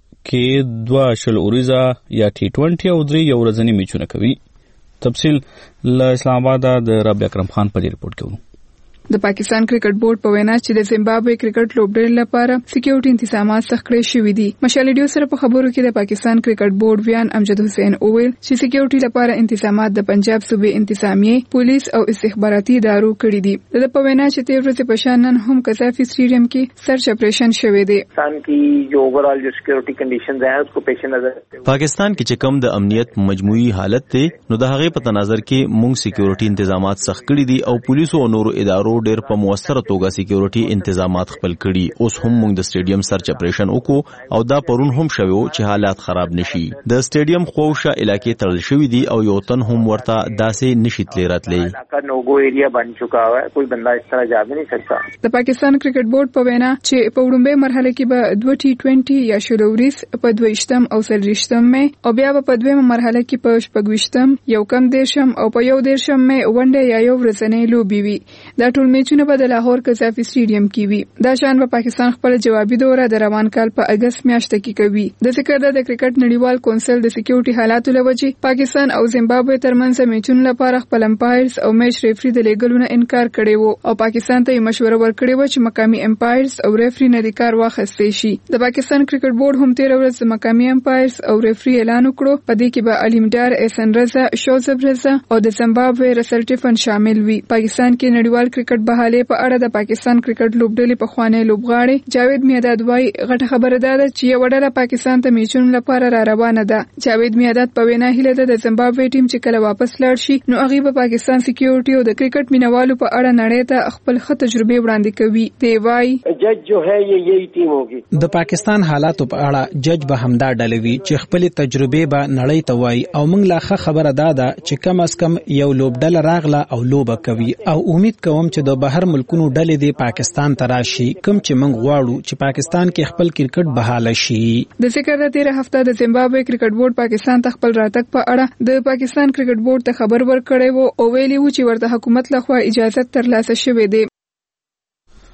کې دوه شل اوریزه یا ټي ټوینټي او درې یو ورځني میچونه کوي. تفصیل له اسلام آباد د ربیع اکرم خان په دې رپورټ کې ورو. د پاکستان کرکټ بورډ په وینا چې د زیمبابوې کرکټ لوبډلې لپاره سکیورټي تنظیمات سخت کړی شوي دي. مشال ډیو سره په خبرو کې د پاکستان کرکټ بورډ ویان امجد حسین اوویل چې سکیورټي لپاره تنظیمات د پنجاب صوبې انتظامیه پولیس او استخباراتي ادارو کړی دي. د په وینا چې تیر ورځ په شان نن هم قذافي سټیډیم کې سرچ اپریشن شوی دی. پاکستان کی جو اوورال جو سکیورټي کنډیشنز ہیں اس کو پیش نظر پاکستان کې چې کوم د امنیت مجموعي حالت ته نو د هغه په تناظر کې مونږ سکیورټي تنظیمات سخت کړی دي او پولیسو او نورو ادارو ډېر په موثر توګه سکیورټي تنظیمات خپل کړي. اوس هم موږ د سټیډیم سرچ اپریشن وکړو او دا پرون هم شوی چې حالات خراب نشي. د سټیډیم خوښه علاقې تړل شوی دي او یو تن هم ورته داسې نشي تللی راتلی. نوګو ایریا بن چکا ہے کوئی بندہ اس طرح جا نہیں سکتا. د پاکستان کرکټ بورډ په وینا چې په وړاندې مرحله کې به دوه ټي ټوینټي یا شلوریز په دویشتم او سلریشتم مې او بیا په دویمه مرحله کې په شپږویشتم یو کم دیرشم او په یو دیرشم مې ونډه یا یو ورځنۍ لوبي وي. دا ټول میچونه به د لاهور قذافي سټیډیم کې وي. دا شان په پاکستان خپل جوابي دوره د روان کال په اگست میاشت کې کوي. د ذکر د کرکټ نړیوال کونسل د سکیورټي حالاتو لوجې پاکستان او زیمبابوې ترمنځ میچونو لپاره خپل امپایرز او میچ ریفری د لیګلو نه انکار کړی وو او پاکستان ته مشوره ورکړې و چې مقامی امپایرز او ریفری نه د کار واخیستې شي. د پاکستان کرکټ بورډ هم تیر ورځ مقامی امپایرز او ریفری اعلان وکړو په دې کې به الیمډار احسن رضا شوزب رضا او د زیمبابوې رسل ټیفن شامل وي. پاکستان کې نړیوال کرکټ بحالې په اړه د پاکستان کرکټ لوبډلې په خوانې لوبغاړي جاوید میاداد وايي غټه خبره ده چې یو ډله پاکستان ته میچونو لپاره را روانه ده. جاوید میاداد په وینا هیله ده د زیمبابوې ټیم چې کله واپس لاړ شي نو هغه به پاکستان سکیورټي او د کرکټ مینوالو په اړه نړۍ ته خپل ښه تجربه وړاندې کوي. دی وايي جج جو ہے یہ یہی ټیم ہوگی. د پاکستان حالاتو په اړه جج به همدا ډلوي چې خپل تجربه به نړۍ ته وایي او موږ لا ښه خبره ده چې کم از کم یو لوبډله راغله او لوبه کوي او امید کوم چې د بهر ملکونو ډلې د پاکستان ته راشي کوم چې موږ غواړو چې پاکستان کې خپل کرکټ بحاله شي. د ذکر د تیر هفته د زیمبابوې کرکټ بورډ پاکستان ته خپل راتګ په اړه د پاکستان کرکټ بورډ ته خبر ورکړی وو او ویلي وو چې ورته حکومت لخوا اجازه ترلاسه شوې ده.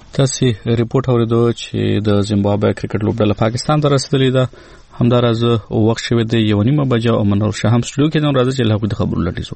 تاسو ریپورت اوریدو چې د زیمبابوې کرکټ لوبډله پاکستان ته رسیدلې ده. همداراز وخت شوی دی یو نیمه بجه او منور شاه هم سټوډیو کې نن راځي چې له هغوی د خبرو لټیزو.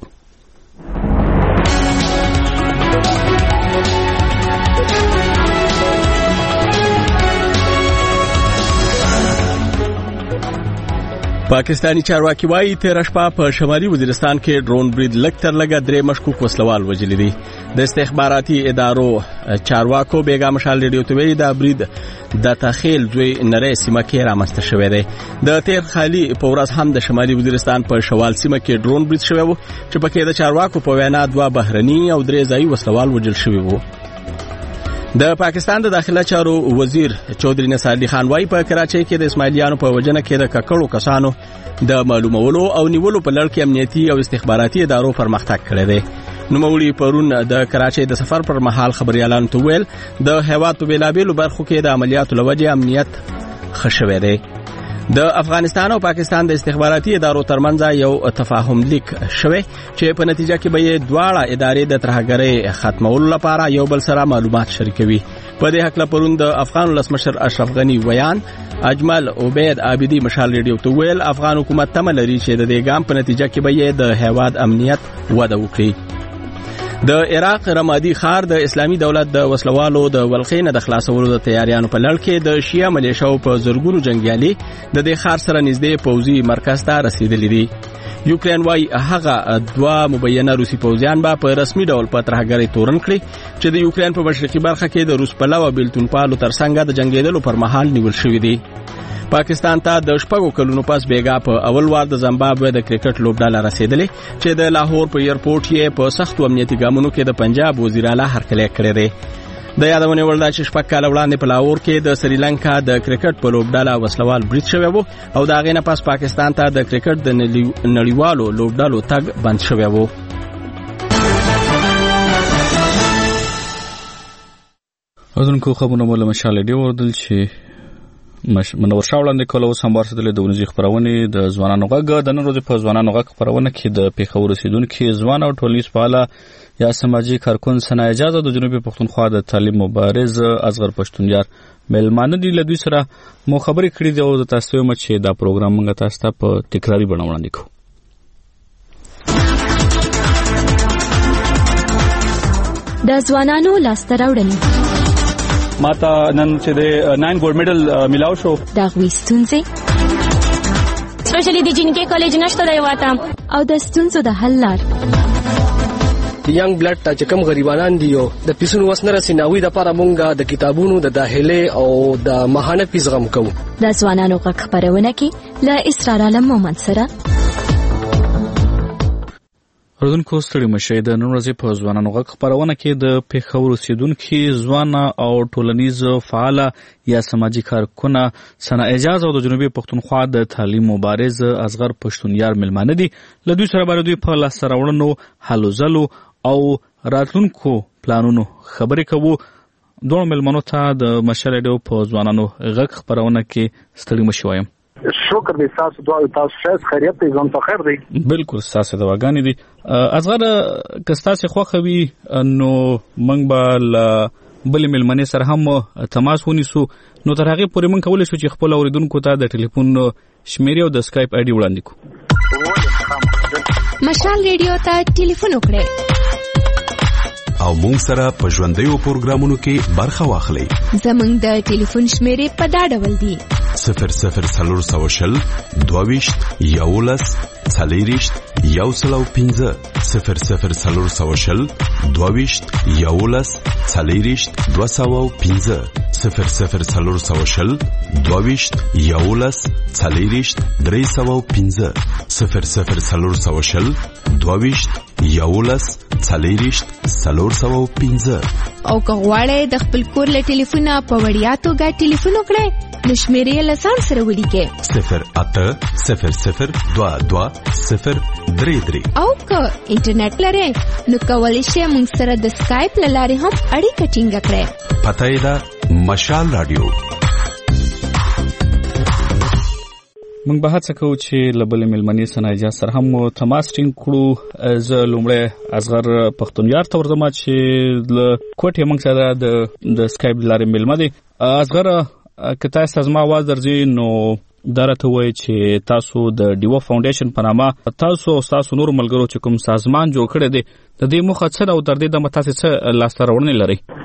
پاکستانی چارواکي وايي تیر شپه په شمالي وزیرستان کې ډرون برید لږ تر لږه درې مشکوک وسلوال وژلي دي. د استخباراتي ادارو چارواکو بیګا مشال ریډیو ته ویلي دا برید د تخیل دوی نری سیمه کې رامنځته شوی دی. د تیر خالي په ورځ هم د شمالي وزیرستان په شوال سیمه کې ډرون برید شوی و چې پکې د چارواکو په وینا دوه بهرني او درې ځایي وسلوال وژل شوي وو. د پاکستان د داخله چارو وزیر چودري نصر علي خان وايي په کراچۍ کې د اسماعیلیانو په وجنه کې د ککړو کسانو د معلومولو او نیولو په لړ کې امنیتي او استخباراتي ادارو پرمختګ کړی دی. نوموړي پرون د کراچۍ د سفر پر مهال خبريالانو ته ویل د هیواد په بیلابیلو برخو کې د عملیاتو لوجه امنیت ښه شوی دی. د افغانستان او پاکستان د استخباراتي ادارو ترمنځ یو تفاهم لیک شوی چې په نتیجه کې به یې دواړه ادارې د ترهګرۍ ختمولو لپاره یو بل سره معلومات شریکوي. په دې حق لپاره د افغان ولسمشر اشرف غنی ویان اجمل عبید عابدی مشال ریډیو ته ویل افغان حکومت تمه لري چې د دې ګام په نتیجه کې به یې د هیواد امنیت وده وکړي. د عراق رمادي ښار د اسلامي دولت د وسلوالو د ولقې نه د خلاصولو د تیاریانو په لړ کې د شیعه ملیشاو په زرګونو جنگیالي د دې ښار سره نږدې پوځي مرکز ته رسیدلي دي. یوکرين وايي هغه دوه مبینه روسي پوځیان به په رسمي ډول په ترهګرۍ تورن کړي چې د یوکرين په مشرقي برخه کې د روس پلوه بیلتونپالو ترڅنګ د جنگیدلو پر مهال نیول شوی دي. پاکستان ته د شپږو کلونو پس بیګا په اول وار د زیمبابوې د کرکټ لوبډله رسیدلې چې د لاهور په ایرپورټ یې په سختو امنیتي ګامونو کې د پنجاب وزیر اعلی هرکلی کړی دی. د یادونه وړ ده چې شپږ کاله وړاندې په لاهور کې د سریلانکا د کرکټ په لوبډله وسلوال برید شوی و او د هغې نه پس پاکستان ته د کرکټ د نړیوالو لوبډلو تګ بند شوی و. اوردونکو خبرونه مو له مشال ډیو وردل چې منور شاه وړاندې کول اوس هم ورسېدلې د ورځې خبرونه د ځوانانو غږ د نن ورځې په ځوانانو غږ خبرونه کې د پیښور اوسیدونکو ځوان او ټولنیز فعال یا سماجی کارکون سنا اجازه د جنوبي پښتونخوا د تعلیم مبارز اصغر پښتونیار ملمانه دی له دوی سره مو خبرې کړې دي او د تاسو مچ دا پروګرام موږ تاسو ته په تکراری بڼه وړاندې کوو. د ځوانانو لاسته راوړنې ماته نن چې د ناین ګولډ میډل ملاو شو دا غوي ستونزې سپیشلی د جنکې کالج نشته دی واته او د ستونزو د حل لار ینګ بلډ ته چې کوم غریبانان دي او د پیسونو وسنه رسي ناوي د لپاره مونږ د کتابونو د داخله او د مهانه پیس غم کوو. د ځوانانو غږ خبرونه کې له اسرار عالم مومند سره اردوونکو ستړي مشه د نن ورځې په ځوانانو غږ خبرونه کې د پیښور اوسیدونکو ځوان او ټولنیز فعال یا سماجی کارکونه سنا اجازه او د جنوبي پښتونخوا د تعلیم مبارز اصغر پښتونیار ملمانه دي له دوی سره باندې په لاس راوړنو حلو زلو او راتلونکو پلانونو خبرې کوو. دوه ملمنو ته د مشال ډیو په ځوانانو غږ خبرونه کې ستړي مشه وایم. شکر دې تاسو دوه تاسو شه خیریت دې ځان ته خیر دی. بالکل تاسو دواګانی دي اصغر کستاسه خوخوي نو منګ بل بل ملمنې سره هم تماس ونیسو نو تر هغه پورې من کولای شو چې خپل اوریدونکو ته د ټلیفون شمیره او د اسکایپ آی ډي وړاندې کو. مشال ریډیو ته ټلیفون وکړئ او مونږ سره په ژوندیو پروګرامونو کې برخه واخلئ. زمونږ د ټلیفون شمیرې په دا ډول دي: صفر صفر څلور سوه شل دوه ویشت یولس څلېرویشت یو سل او پنځه صفر صفر څلور سوه شل دوه ویشت یولس څلېرویشت دوه سوه او پنځه صفر صفر څلور سوه شل دوه ویشت یولس څلېرویشت درې سوه او پنځه صفر صفر څلور سوه شل دوه ویشت یولس څلېرویشت څلور سوه او پنځه. او که غواړئ د خپل کور له ټلیفونه په وړیا توګه ټلیفون وکړئ نو شمیرې له ځان سره ولیکئ صفر اته صفر صفر دوه دوه صفر درې درې. او که انټرنیټ لرئ نو کولی شئ موږ سره د سکایپ له لارې هم اړیکه ټینګه کړئ. پته یې ده مشال رادیو. موږ به هڅه کوو چې له بلې مېلمنې سنایجا سره هم تماس ټینګ کړو. زه لومړی اصغر پښتونیار ته ورځم چې له کوټې موږ سره د د سکایپ لارې مېلمه دی. اصغر که تاسو ته زما آواز درځي نو دا راته وایي چې تاسو د ډیوه فاونډیشن په نامه تاسو او تاسو نور ملګرو چې کوم سازمان جوړ کړی دی د دې موخه څه ده او تر دې دمه تاسو څه لاسته راوړنې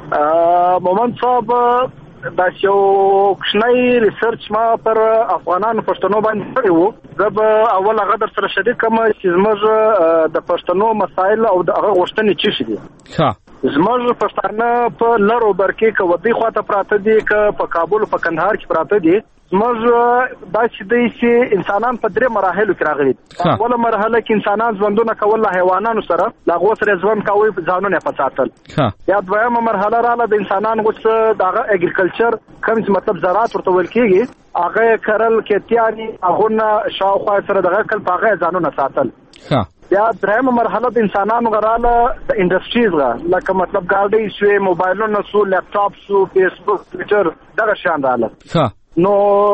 لرئ؟ مومند صاحب دا یو کوچنی ریسرچ ما پر افغانانو پښتنو باندې کړی وو. زه به اول هغه در سره شریک کوم چې زموږ د پښتنو مسایل او د هغه غوښتنې څه دي. ښه زموږ پښتانه په لرو برکې کې ودی خواته پراته دي که په کابل په کندهار کې پراته دي. زموږ دا چې دی چې انسانان په درې مراحلو کې راغلي. اوله مرحله کې انسانان ژوندونه کول له حیوانانو سره له هغو سره ژوند کوي ځانونه په ساتل. یا دویمه مرحله رااله د انسانان غوښه دغه اګریکلچر کوم چې مطلب زراعت ورته ویل کېږي هغه کرل کېتیاني هغونه شاوخوا سره دغه کل په هغه ځانونه ساتل. یا درېمه مرحله د انسانانو غراله د انډسټریز غا لکه مطلب ګاډي شوې موبایلونه سو لپټاپ سو فیسبوک ټویټر دغه شان رااله. نو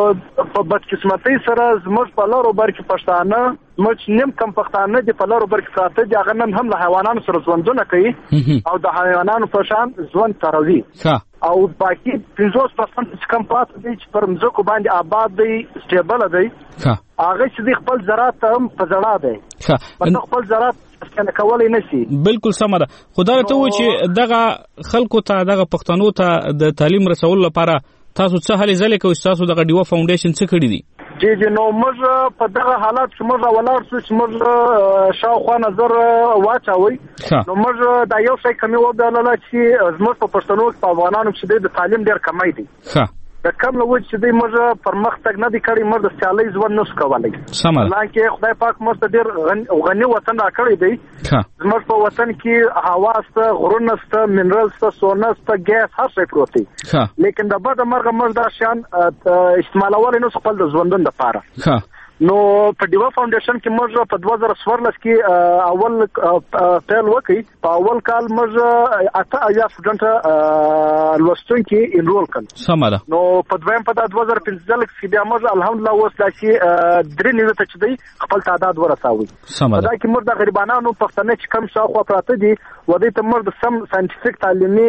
په بدقسمتۍ سره زموږ په لارو بر کې پښتانه زموږ نیم کم پښتانه دي په لارو بر کې پراته دي هغه نن هم له حیوانانو سره ژوندونه کوي او د حیوانانو په شان ژوند تروي. او باقي پنځوس پرسنټ چې کم پاتې دي چې پر مځکو باندې آباد دي سټیبل دي هغه چې خپل زراعت هم په زړه دی په خپل زراعت څنګه کولای نشي. بالکل سم ده. خدای ته و چې دغه خلکو ته دغه پښتنو ته د تعلیم رسول لپاره تاسو څه هلې ځلې کوئ؟ تاسو دغه ډیوه فاونډیشن څه کړي دي؟ جی جی نو موږ په دغه حالات کې موږ ولاړ شو چې موږ شاوخوا نظر واچوئ. نو موږ دا یو شی کمی وګڼله چې زموږ په پښتنو کې په افغانانو کې د تعلیم ډېر کمی دی. د کم له وجې چې دوی موږ پرمختګ نه دی کړی موږ د سیالۍ ژوند نشو کولی. حالانکې خدای پاک موږ ته ډېر غني وطن راکړی دی. زموږ په وطن کې هوا شته غرونه شته منرل شته سونه شته ګیس هر شی پروت دی. لیکن د بده مرغه موږ دا شیان استعمالولی نشو خپل د ژوندون دپاره. نو په ډیوه فاونډیشن کې موږ په دوه زره څوارلس کې اول پیل وکړ. په اول کال موږ اته اویا سټوډنټ لوستونکي انرول کړل. سمه ده. نو په دویم په دوه زره پنځلس کې بیا موږ الحمدلله اوس دا چې درې نوي ته چې دی خپل تعداد ورساوي. سمه ده. دا کې موږ د غریبانو پښتنه چې کم شاوخوا پراته دي ودې ته موږ د سم ساینټیفیک تعلیمي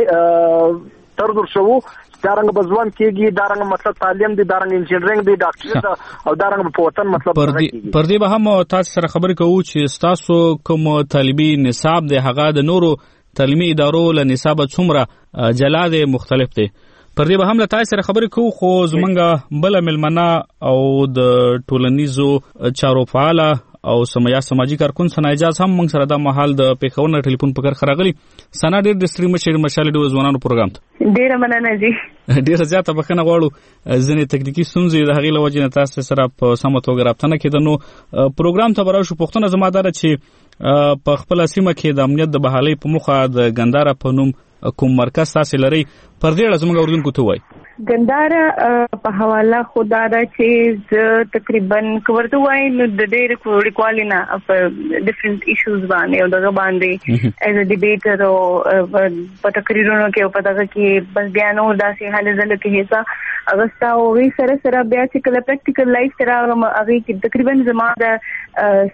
ترور شوو دارنګ بزوان کېږي دارنګ مطلب تعلیم دی دارنګ انجینرینګ دی ډاکټر او دارنګ په وطن مطلب پر دې به هم تاسو سره خبرې کوو چې تاسو کوم طالبي نصاب دی هغه د نورو تعلیمي ادارو له نصاب څومره جلا دی مختلف دی. پر دې به هم له تاسو سره خبرې کوو خو زمونږ بل ملمنه او د ټولنیزو چارو فعال او سمیا سماجی کارکون سنا اجازه هم موږ سره د محل د پیښور نه ټلیفون پکړ خراغلی سنا ډېر د سټریم شیر مشال ډیو ځوانانو پروګرام ته ډېر مننه جی ډېر زیاته بخنه غواړو ځنې تکنیکی ستونزې د هغې له وجې نه تاسو سره په سمه توګه رابطه نه کېده. نو پروګرام ته به راشو. پوښتنه زما دا ده چې په خپله سیمه کې د امنیت د بحالۍ په موخه د ګنداره په نوم کوم مرکز تاسې لرئ پر دې اړه زموږ اورېدونکو ته ووایئ. ګنداره په حواله خدا دا چې زه تقریبا ورته وایم نو د ډېر لیکوالې نه په ډفرنٹ ایشوز باندې او دغه باندې ایز ا ډیبیټر او په تقریرونو کې او په دغه کې بس بیا نور داسې حالې ځله کې هیڅه اغستا او هغې سره سره بیا چې کله پریکټیکل لایف ته راغلم هغې کې تقریبا زما د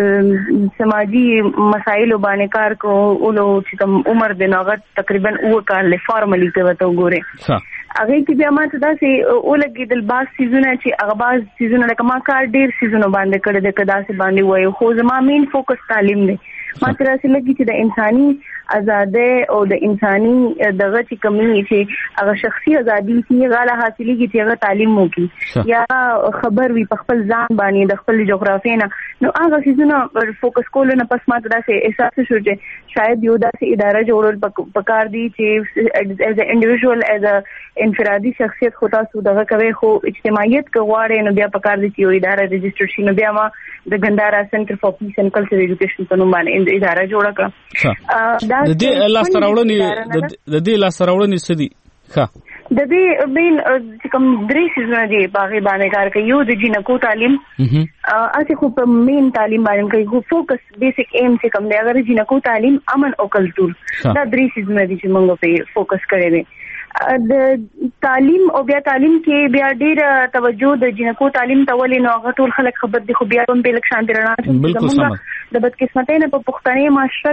سماجی مسایلو باندې کار کولو چې کوم عمر دی نو هغه تقریبا اوه کاله فارملي ته ورته وګورئ. هغه کې بیا ما ته داسې ولګېدل بعض څیزونه چې هغه بعض څیزونه لکه ما کار ډېر څیزونو باندې کړی دی که داسې باندې ووایو خو زما مین فوکس تعلیم دی. ما ته داسې لګي چې د انساني ازادۍ او د انساني دغه چې کمی چې هغه شخصي ازادي چې هغه له حاصلېږي چې هغه تعلیم وکړي یا خبر وي په خپل ځان باندې د خپل جغرافیې نه نو هغه څیزونه فوکس کولو نه پس ما ته داسې احساس شو چې شاید یو داسې اداره جوړول پکار دي چې ایز ا انډیویژوال ایز ا انفرادي شخصیت خو تاسو دغه کوي خو اجتماعیت که غواړئ نو بیا پکار دي چې یو اداره رجسټر شي. نو بیا ما د ګنداره سنټر فار پیس اینډ کلچر ایجوکیشن په نوم باندې اداره جوړه کړه. د دې لاسته راوړنې د دې لاسته راوړنې څه دي؟ ښه د دې بین چې کوم درې څیزونه دي په هغې باندې کار کوي. یو د جینکو تعلیم هسې خو په مین تعلیم باندې کوي خو فوکس بیسک ایم چې کوم دی هغه د جینکو تعلیم امن او کلتور دا درې څیزونه دي چې موږ پرې فوکس کړی دی. د تعلیم او بیا تعلیم کې بیا ډیر توجه د جنکو تعلیم ته ولې نو هغه ټول خلک خبر دي خو بیا هم په لک شان درنه چې د بدقسمتۍ نه په پښتني معاشره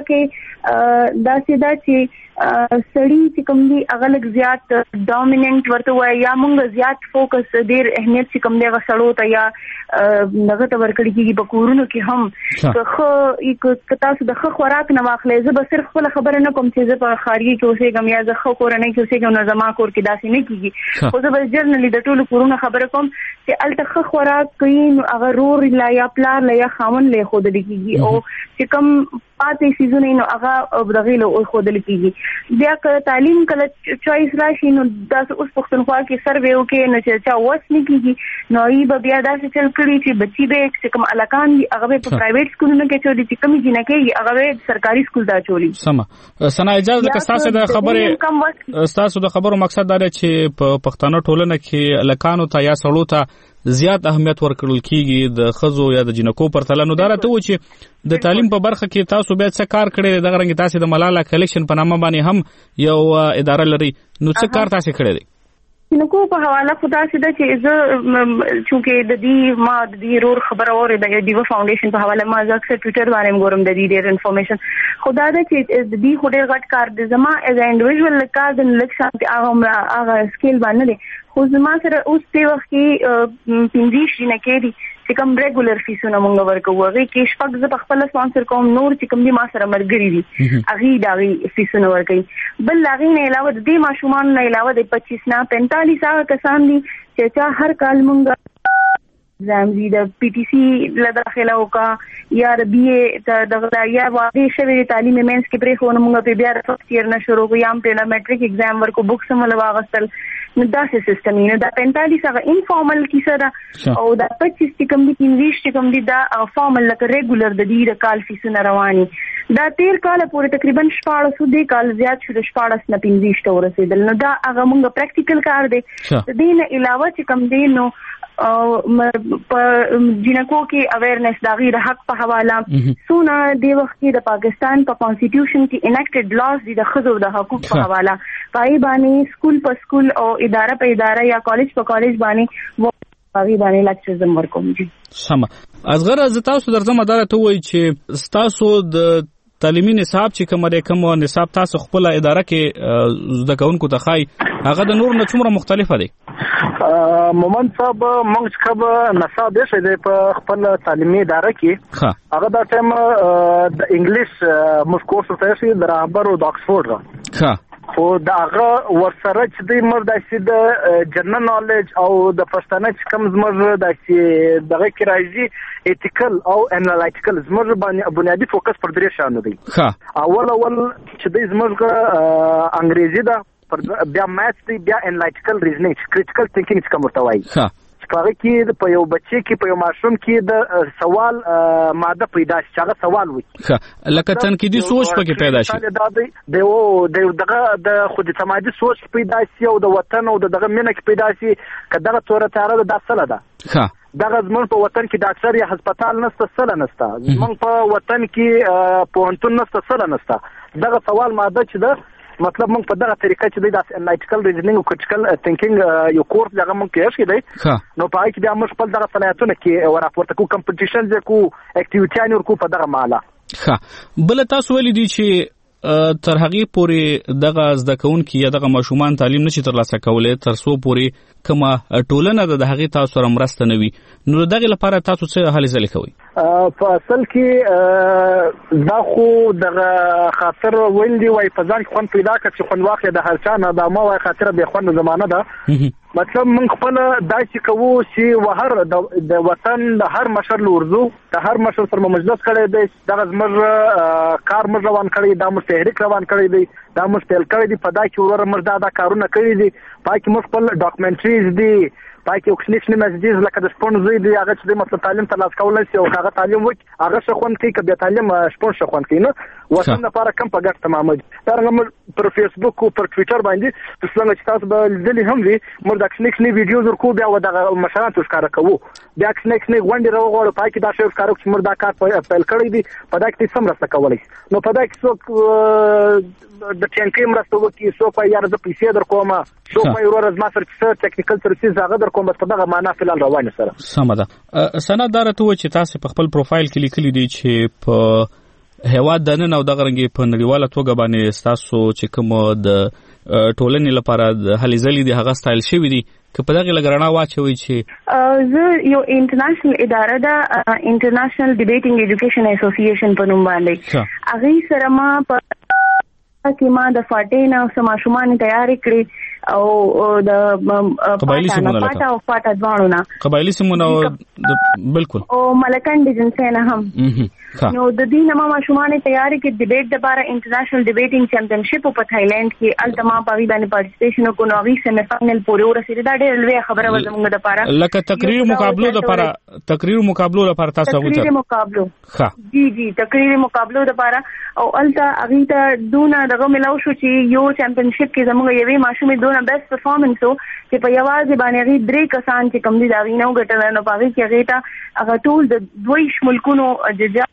کې دا سیدا چې سړی چې کوم دی هغه لږ زیات ډومیننٹ ورته وای یا موږ زیات فوکس ډیر اهمیت چې کوم دی غسړو ته یا دغه ته ورکړي کیږي په کورونو کې هم که خو یک تاسو د خو خوراک نه واخلې زه به صرف خپل خبره نه کوم چې زه په خارجي کې اوسېږم یا زه خو کورنۍ کې اوسېږم نو زما کور کې داسې نه کیږي خو زه به جرنلی د ټولو کورونو خبره کوم چې الته خو خوراک کوي نو هغه رور لا یا پلار لا یا خاون له خود لګيږي او چې کوم پاتې سيزونه نو هغه دغه له خود لګيږي بیا که تعلیم کله چويس راشي نو تاسو اوس پښتونخوا کې سروې وکړي نو چې چا وس نه کیږي نو ای به بیا داسې چل کړي چې بچي به چې کوم الکان هغه په پرایویټ سکولونو کې چولې چې کوم جنہ کې هغه سرکاري سکول دا چولې سم سنا اجازه که تاسو د خبره تاسو د خبرو مقصد دا چې په پښتنو ټولنه کې الکانو ته یا سړو ته زیات اهمیت ورکړل کیږي د خزو یا د جنکو پرتله نو دا راته و چې د تعلیم په برخه کې تاسو بیا څه کار کړی دغه رنګ تاسو د ملاله کلیکشن په نامه باندې هم یو اداره لري نو څه کار تاسو کړی دی نو کو په حواله خدا سره چې زه چونکې د دې ما د دې رور خبر اورې د دیو فاونډیشن په حواله ما ځکه ټوئیټر باندې ګورم د دې ډېر انفارمیشن خدا دې چې د دې هډر غټ کار د زما از انډیویډوال کار د لکشن هغه هغه سکیل باندې خو زما سره اوس په وخت کې پنځه شینه کې دي چې کوم ریګولر فیسونه مونږ ورکوو هغه کې شپږ ز په خپل سپانسر کوم نور چې کوم دي ما سره مرګري دي هغه داغي فیسونه ورکوي بل هغه نه علاوه د دې ماشومان نه علاوه د پچیس نه پینتالیس هغه کسان دي چې چا هر کال مونږ زموږ د پی ټی سی له داخله وکا یا د بی ای دغه یا واقعي شوی تعلیم مینس کې پرې خو مونږ په بیا فرست ایئر نه شروع کوو یا په میټریک ایگزام ورکو بوکس هم لواغستل نو داسې سیستم نه دا پینتالیس هغه انفارمل کیسه ده او دا پچیس چې کوم دي پنځه چې کوم دي دا فارمل لکه ریګولر د دې د کال فیسونه رواني دا تیر کال پورې تقریبا شپاړس سو دی کال زیات شو د شپاړس نه پنځه شته ورسېدل نو دا هغه مونږ پریکټیکل کار دی د دې نه علاوه چې کوم دی نو په جنکو کې اویرنس دا غیر حق په حواله سونه د وخت کې د پاکستان په کانسټیټیوشن کې انیکټډ لاز دي د خزو د حقوق په حواله پای باندې سکول په سکول او اداره په اداره یا کالج په کالج باندې و پای باندې لیکچرز هم ورکوم جی سم ازغر از تاسو درځم اداره ته وای چې تاسو د تعلیمي نصاب چې کوم د کوم نصاب تاسو خپل اداره کې زده کوونکو ته خای هغه د نور نه څومره مختلفه دي مومن صاحب موږ کبه نصاب دې شه د په خپل تعلیمي اداره کې هغه د ټیم د انګلیش موږ کورس ته شي د رهبر او د اکسفورد ها خو دا هغه ورسره چې د مردا سي د جنرال نالج او د پښتنه چې کوم زموږ د سي دغه کې راځي ایتیکل او انالایټیکل زموږ باندې بنیادی فوکس پر درې شان دی ها اول اول چې د زموږ انګریزي دا بیا ماث دی بیا انالایټیکل ریزنینګ کریټیکل ثینکینګ څخه مرته وایي ها هغه کې په یو بچی کې په یو ماشوم کې د سوال ماده پیدا شي هغه سوال وکړي لکه تنقیدي سوچ پکې پیدا شي د او دغه د خود اعتمادي سوچ پیدا شي او د وطن او دغه مینه کې پیدا شي کله تور تاره د اصله ده ها دغه زمون په وطن کې ډاکټر یا هسپتال نشته سره نشته زمون په وطن کې پوهنتون نشته سره نشته دغه سوال ماده چې ده مطلب موږ په دغه طریقه چې د انالایټیکل ریزنینګ او کریټیکل ثینکینګ یو کورس دغه موږ کې شي دی نو په هغه کې بیا موږ خپل دغه صلاحیتونه کې ورپورته کو کمپټیشن ځکو اکټیویټیان ورکو په دغه مالا ښه بل تاسو ولې دي چې تر هغه پورې دغه زده کوونکي یا دغه ماشومان تعلیم نشي ترلاسه کولای تر څو پورې کومه ټولنه د هغه تاسو سره مرسته نوي نو دغه لپاره تاسو څه هلې ځلې کوي په اصل کې دا خو دغه خاطر ویل دی وای په ځان خون پیدا کړ چې خون واخله د هر چا نه دا ما وای خاطر به خون زمانه ده مطلب من خپل دای چې کوو چې وهر د وطن د هر مشر لورزو د هر مشر سره مجلس کړی دی دغه زمر کار مر روان کړی دا مر تحریک روان کړی دی دا مر تل کړی دی په دا کې ورور مر دا کارونه کړی دي پای کې مر خپل ډاکومنټریز دي پای کې اوکسنیشن میسیجز لکه د شپون زوی دی هغه چې د مطلب تعلیم ترلاسه کولای شي او هغه تعلیم وکړي هغه شخون کوي کبه تعلیم شپون شخون کوي نو وطن لپاره کم په ګټ تمام دي. دا رنګ پر فیسبوک او پر ټوئیټر باندې څنګه چې تاسو به لیدلې هم وي موږ د اکشن اکشن ویډیوز ورکو بیا و د مشران تاسو کار کوو بیا اکشن اکشن غونډې راوغوړو پای کې دا شی کار چې موږ دا کار پیل کړی دي په دا کې سم راسته کولای نو په دا کې څوک د ټینکې مرسته وکړي څوک یې د پیسې در کومه څوک یې ورځ ما سره څه ټیکنیکل سروسز هغه در کوم په دغه معنا فلال روانه سره سم ده. سند دار ته و چې تاسو په خپل پروفایل کې لیکلي دي چې په هوا د نن او د غرنګي په نړیواله توګه باندې تاسو چې کوم د ټولنې لپاره د هلي ځلې د هغه سټایل شوی دي که په دغه لګرانه واچوي چې زه یو انټرنیشنل اداره ده انټرنیشنل ډیبیټینګ ایجوکیشن اسوسییشن په نوم باندې هغه سره ما په کې ما د فاټینا او سماشومان تیاری کړی او د قبایلی سیمونه لکه پاټا او پاټا دوانونه قبایلی سیمونه بالکل او ملکان ډیزنسنه هم نو د دې نامه ماشومان تیاری کې ډیبیټ د لپاره انټرنیشنل ډیبیټینګ چیمپیونشپ په تایلند کې التما پاوی باندې پارټیسیپیشن کو نوغي سیمی فائنل پورې ورسېده دا ډېر لوی خبره و زموږ د لپاره لکه تقریر مقابلو د لپاره تقریر مقابلو لپاره تاسو غوښتل تقریر مقابلو ها جی جی تقریر مقابلو د لپاره او الته اغه ته دونه دغه ملاو شو چې یو چیمپیونشپ کې زموږ یوې ماشومې دونه بیسټ پرفارمنس وو چې په یوازې باندې غي درې کسان چې کم دي دا غي نو ګټل نو پاوی کې هغه ته هغه ټول د دوی ملکونو ججا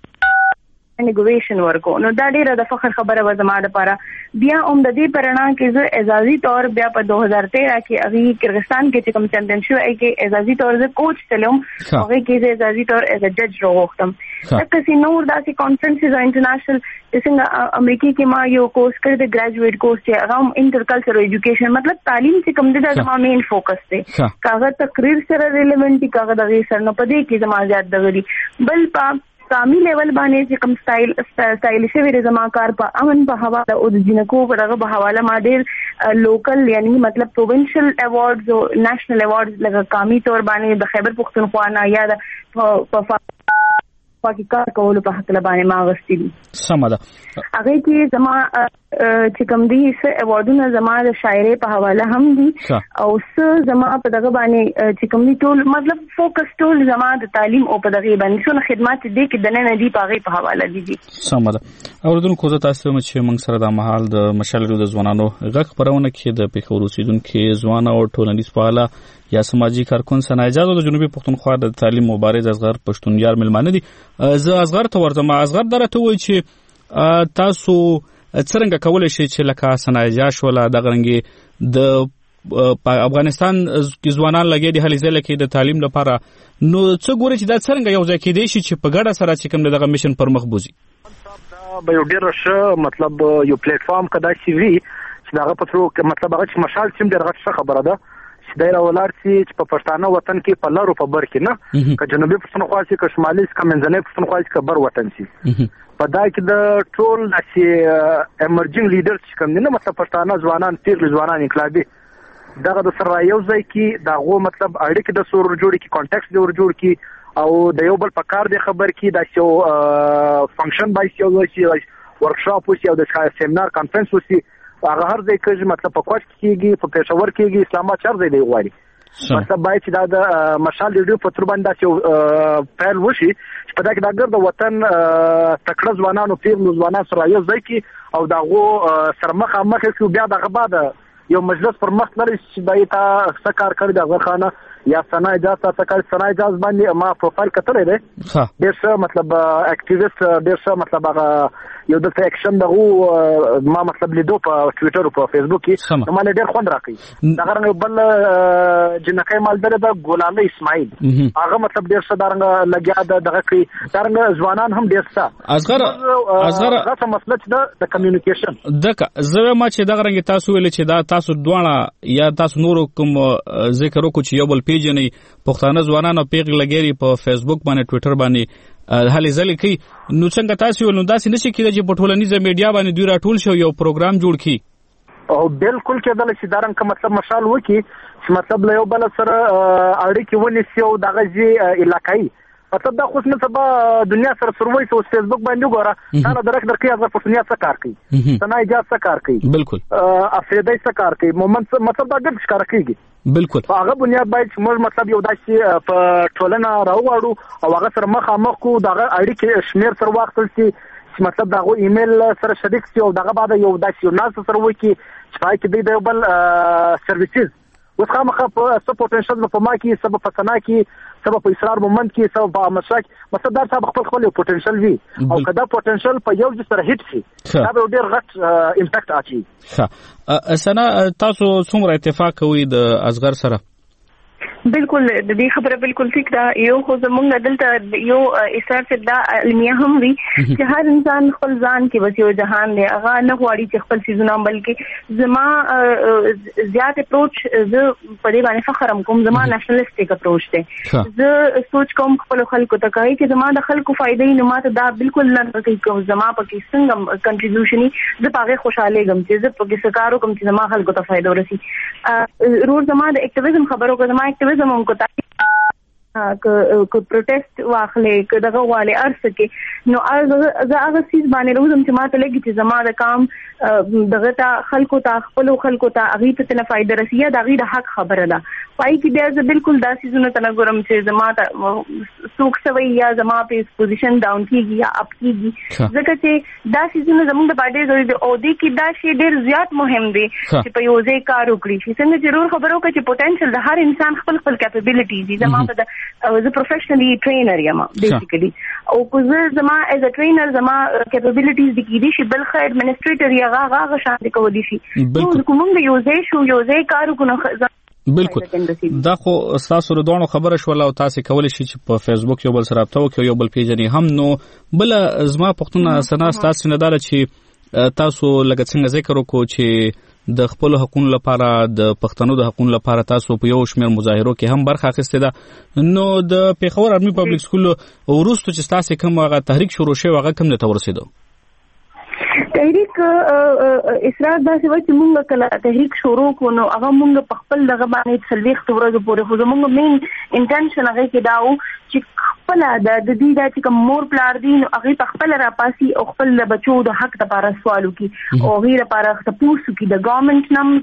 نیګویشن ورکو نو دا ډیره د فخر خبره و زما د لپاره بیا هم د دې پرنا کې زه اعزازي تور بیا په دو هزار تیرہ کې اغه کرغستان کې چې کوم چیمپیونشپ ای کې اعزازي تور زه کوچ تلم هغه کې زه اعزازي تور ایز ا جج راوختم تک سي نور داسې کانفرنسز او انټرنیشنل څنګه امریکا کې ما یو کورس کړ د ګریجویټ کورس چې هغه انټرکلچرل ایجوکیشن مطلب تعلیم چې کوم د زما مین فوکس دی کاغه تقریر سره ریلیونټ کاغه د غیر سره نو پدې کې زما زیات دغري بل په قامي لیول باندې چې کوم سټایل سټایل شوی د زما کار په امن په حواله او د جنکو په دغه په حواله ما ډېر لوکل یعنی مطلب پروینشل ایوارډز او نېشنل ایوارډز لکه قامي تور باندې د خیبر پختونخوا نه یا د په پاکي کار کولو په حق لبانې ما غوښتي دي سم ده هغه کې زما چې کوم دي څه ایوارډونه زما د شاعرۍ په حواله هم دي او څه زما په دغه باندې چې کوم دي ټول مطلب فوکس ټول زما د تعلیم او په دغه باندې څونه خدمات دي کې د نن دي په هغه په حواله دي سم ده اوردونکو زه تاسو ته چې موږ سره د محل د مشالرو د ځوانانو غږ خبرونه کې د پیښور اوسیدونکو ځوان او ټولنیز فعال یا سماجی کارکون سنا اجازه د جنوبي پښتونخوا د تعلیم مبارز اصغر پښتون یار ملمانه دي زه اصغر ته ورته ما اصغر درته وای چې تاسو څنګه کولای شئ چې لکه سنا اجازه ولا د غرنګي د افغانستان کې ځوانان لګي د هلي ځل کې د تعلیم لپاره نو څه ګوري چې دا څنګه یو ځای کې دی چې په ګډه سره چې کوم دغه میشن پر مخ بوزي به یو ډیر ښه مطلب یو پلیټ فارم کدا سی وی چې داغه په ترو مطلب هغه چې مشال سیم ډیره ښه خبره ده چې دایره ولر چې په پښتانه وطن کې په لارو په بر کې نه که جنوبي پښتونخوا سي که شمالي سي که منځنۍ پښتونخوا سي که بر وطن سي په دا کې د ټول داسې امرجنګ لیډرز چې کوم دي نه مطلب پښتانه ځوانان پیغلي ځوانان انقلابي دغه د سره یو ځای کې دغه مطلب اړیکې د سور جوړ کی کانټیکټ د ور جوړ کی او د یو بل په کار دی خبر کی دا یو فنکشن بای یو شي ورکشاپ وسی او د سیمینار کانفرنس وسی هغه هر ځای کې مطلب په کوټ کېږي په پېښور کېږي اسلام آباد چر ځای دی غواړي مطلب باید چې دا د مشال ریډیو په تر باندې چې فعال وشي چې په دا کې د د وطن تکړه ځوانانو پیغلو ځوانانو سره یو ځای کې او دغه سره مخامخ کې بیا دغه بعد یو مجلس پر مخ لري چې دای ته څه کار کړی د غخانه یا سنا اجازه څه کار سنا اجازه باندې ما پروفایل کتلې ده ډېر څه مطلب اکټیویست ډېر څه مطلب هغه یو د اکشن دغه ما مطلب لیدو په ټوئیټر او په فیسبوک کې نو مال ډېر خوند راکړي دا غره بل جنکای مالدار د ګولاله اسماعیل هغه مطلب ډېر څه دارنګ لګیا د دغه کې دارنګ ځوانان هم ډېر څه اصغر اصغر هغه مسله ده د کمیونیکیشن دغه زه ما چې دغه رنګ تاسو ویل چې دا تاسو دوه یا تاسو نور کوم ذکر وکړو چې یو بل پیجنې پښتانه ځوانانو پیغ لګيري په فیسبوک باندې ټوئیټر باندې هلي ځلې کوي نو څنګه تاسو نو داسې نشي کېدای چې په ټولنیزه میډیا باندې دوی راټول شو یو پروګرام جوړ کړي او بالکل کېدل چې دارن کوم مطلب مشال وکي چې مطلب له یو بل سره اړیکې ونیسي او دغه ځي علاقائی مطلب دا خو نه سبا دنیا سره سروي او فیسبوک باندې ګوره دا درک درکې هغه په دنیا څخه کار کوي سنا اجازه څخه کار کوي بالکل افریدای څخه کار کوي مومنت مطلب دا ګډ کار کوي بالکل هغه بنیاد باید موږ مطلب یو داسې په ټولنه راوړو او هغه سره مخامخ کو دغه اړیکې شمیر سره واخلل شي چې مطلب دا غو ایمیل سره شریک شي او دغه بعد یو داسې یو ناس سره وایي چې پای کې د بل سرویسز اوس خامخا په څه پوتنشل په ما کې سبب په سنا کې سبب په اصرار مومند کې سبب په مشاک مطلب دا صاحب خپل خپل پوتنشل وي او کدا پوتنشل په یو ځای سره هیټ شي دا به ډیر غټ امپیکټ اچي. ښه سنا تاسو څومره اتفاق کوئ د اصغر سره؟ بالکل د دې خبره بالکل ٹھیک ده. یو خو زمونږ دلته یو اثر څه دا علمیه هم وي چې هر انسان خپل ځان کې بس یو جهان دی هغه نه غواړي چې خپل سيزونه بلکې زما زیات اپروچ زه په دې باندې فخر کوم زما نېشنلستیک اپروچ دی. زه سوچ کوم خپل خلکو ته کوي چې زما د خلکو فائدې نه ماته دا بالکل نه کوي کوم زما پکې څنګه کنټریبیوشن زه پاره خوشاله غم چې زه پکې سکارو کوم چې زما خلکو ته فائدہ ورسي. روز زما د اکټیویزم خبرو کوم زما اکټیویزم هم کو که پروټیسټ واخلې که دغه والے ارسه کې نو زه هغه سیس باندې روزم چې ماته لګي چې زما د کام دغه ته خلکو ته خپل خلکو ته هغه ته نه فائدہ رسیه د هغه د حق خبره ده. پای کې بیا زه بالکل دا سيزونه ته نه ګورم چې زما ته څوک سوي یا زما په پوزیشن ډاون کیږي یا اپ کیږي ځکه چې دا سيزونه زموږ د باندې ضروري دي او دې کې دا شی ډېر زیات مهم دی چې په یو ځای کار وکړي چې څنګه ضرور خبرو کې چې پوتنشل د هر انسان خپل خپل کیپابیلیټیز دي. زما په زه پروفیشنلی ټرینر یم بیسیکلی او کوزه زما ایز ا ټرینر زما کیپابیلیټیز د کې دي چې بل خیر ایڈمنسټریټر یا هغه هغه شان دي کولی شي نو کوم یو ځای شو یو ځای کار وکړو. بالکل دا خو تاسو ردوانو خبره شو او تاسو کولای شئ چې په فیسبوک یو بل سره رابطه وکړئ یو بل پیجنې هم نو بل زما پښتون سنا تاسو نه داله چې تاسو لکه څنګه ذکر وکړو چې د خپل حقوقو لپاره د پښتنو د حقوقو لپاره تاسو په یو شمېر مظاهرو کې هم برخه اخیسته ده نو د پیښور آرمي پبلک سکول ورستو چې تاسو کوم هغه تحریک شروع شوی هغه کوم ته ورسېدو؟ تحریک اسرار دا څه وایي چې موږ کله تحریک شروع کو نو هغه موږ په خپل دغه باندې څلوېښت ورځې پورې خو زموږ مین انټنشن هغه کې دا و چې خپل د دې دا چې کوم مور پلار دي نو هغه په خپل راپاسي او خپل بچو د حق لپاره سوال وکي او غیر لپاره تاسو کې د ګورنمنت نم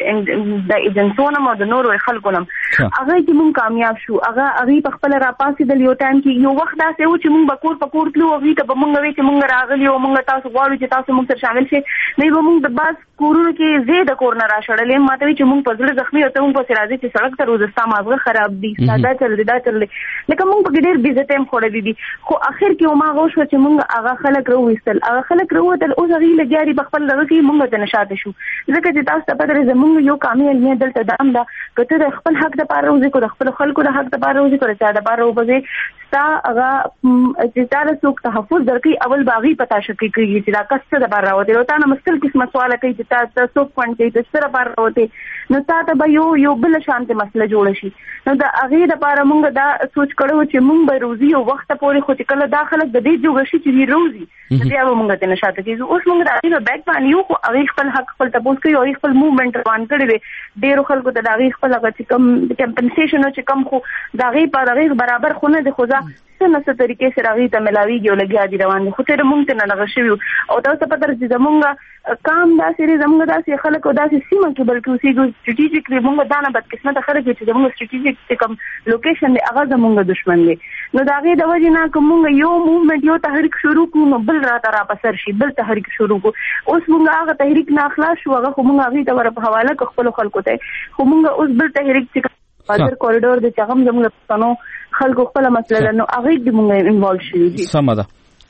د د ایجنسونو او د نورو خلکو نم هغه چې موږ کامیاب شو هغه هغه په خپل راپاسي د یو ټایم کې یو وخت دا څه و چې موږ بکور پکور تلو هغه ته موږ وی چې موږ راغلی او موږ تاسو غواړو چې تاسو موږ سره شامل شئ نه به موږ د باز کورونو کې زه د کور نه راشړلې ماته چې موږ په ځل زخمي او ته موږ په راځي چې سړک ته روزستا مازغه خراب دي ساده چل دی دا چل لکه موږ په ډېر بیزه ټایم خوړې دي خو اخر کې ما غوښ چې موږ هغه خلک رويستل هغه خلک روتل او هغه لګیاري بخپل دغه کې موږ ته نشاته شو ځکه چې تاسو ته پدې زموږ یو کامیاب نه دلته دام دا کته د خپل حق د پاره روزي کو د خپل خلکو د حق د پاره روزي کو د چا د پاره وبځي ستا هغه چې تاسو څوک تحفظ درکې اول باغی پتا شکې کوي چې دا کسته د بار راوته او تا نه مستل قسمه سوال کوي چې تاسو څوک پوینټ کوي چې سره بار راوته نو تاسو به یو یو بل شانته مسله جوړ شي نو دا هغه د پاره موږ دا سوچ کړو چې موږ به روزي او وخت پورې خو چې کله داخله د دې جوړ شي چې روزي بیا به موږ ته نشاته کیږي اوس موږ د هغه بیک باندې یو خو هغه خپل حق خپل تاسو کوي او خپل موومېنټ روان کړی دی ډیرو خلکو ته د هغه خپل هغه چې کم کمپنسیشن او چې کم خو د هغه په هغه برابر خو نه دی خو ځکه څنګه څه طریقې سره هغه ته ملاويږي او لګیا دي روان دي خو ته موږ ته نه لغشي او تاسو په تر چې زمونږ کام دا سری زمونږ داسې خلک او داسې سیمه کې بلکې اوسېږي سټریټیکلی موږ دا نه بد قسمت خلک چې زمونږ سټریټیک کوم لوکیشن دی هغه زمونږ دشمن دی نو دا غي د وجه نه کوم یو موومېنټ یو تحریک شروع کوو نو بل را تر پسر شي بل تحریک شروع کو اوس موږ هغه تحریک نه اخلاص شو هغه موږ هغه ته ور په حواله خپل خلکو ته خو موږ اوس بل تحریک چې فادر کوریډور د چغم زموږ پښتنو خلکو خپل مسله نو هغه د موږ انوالو شي دي سم ده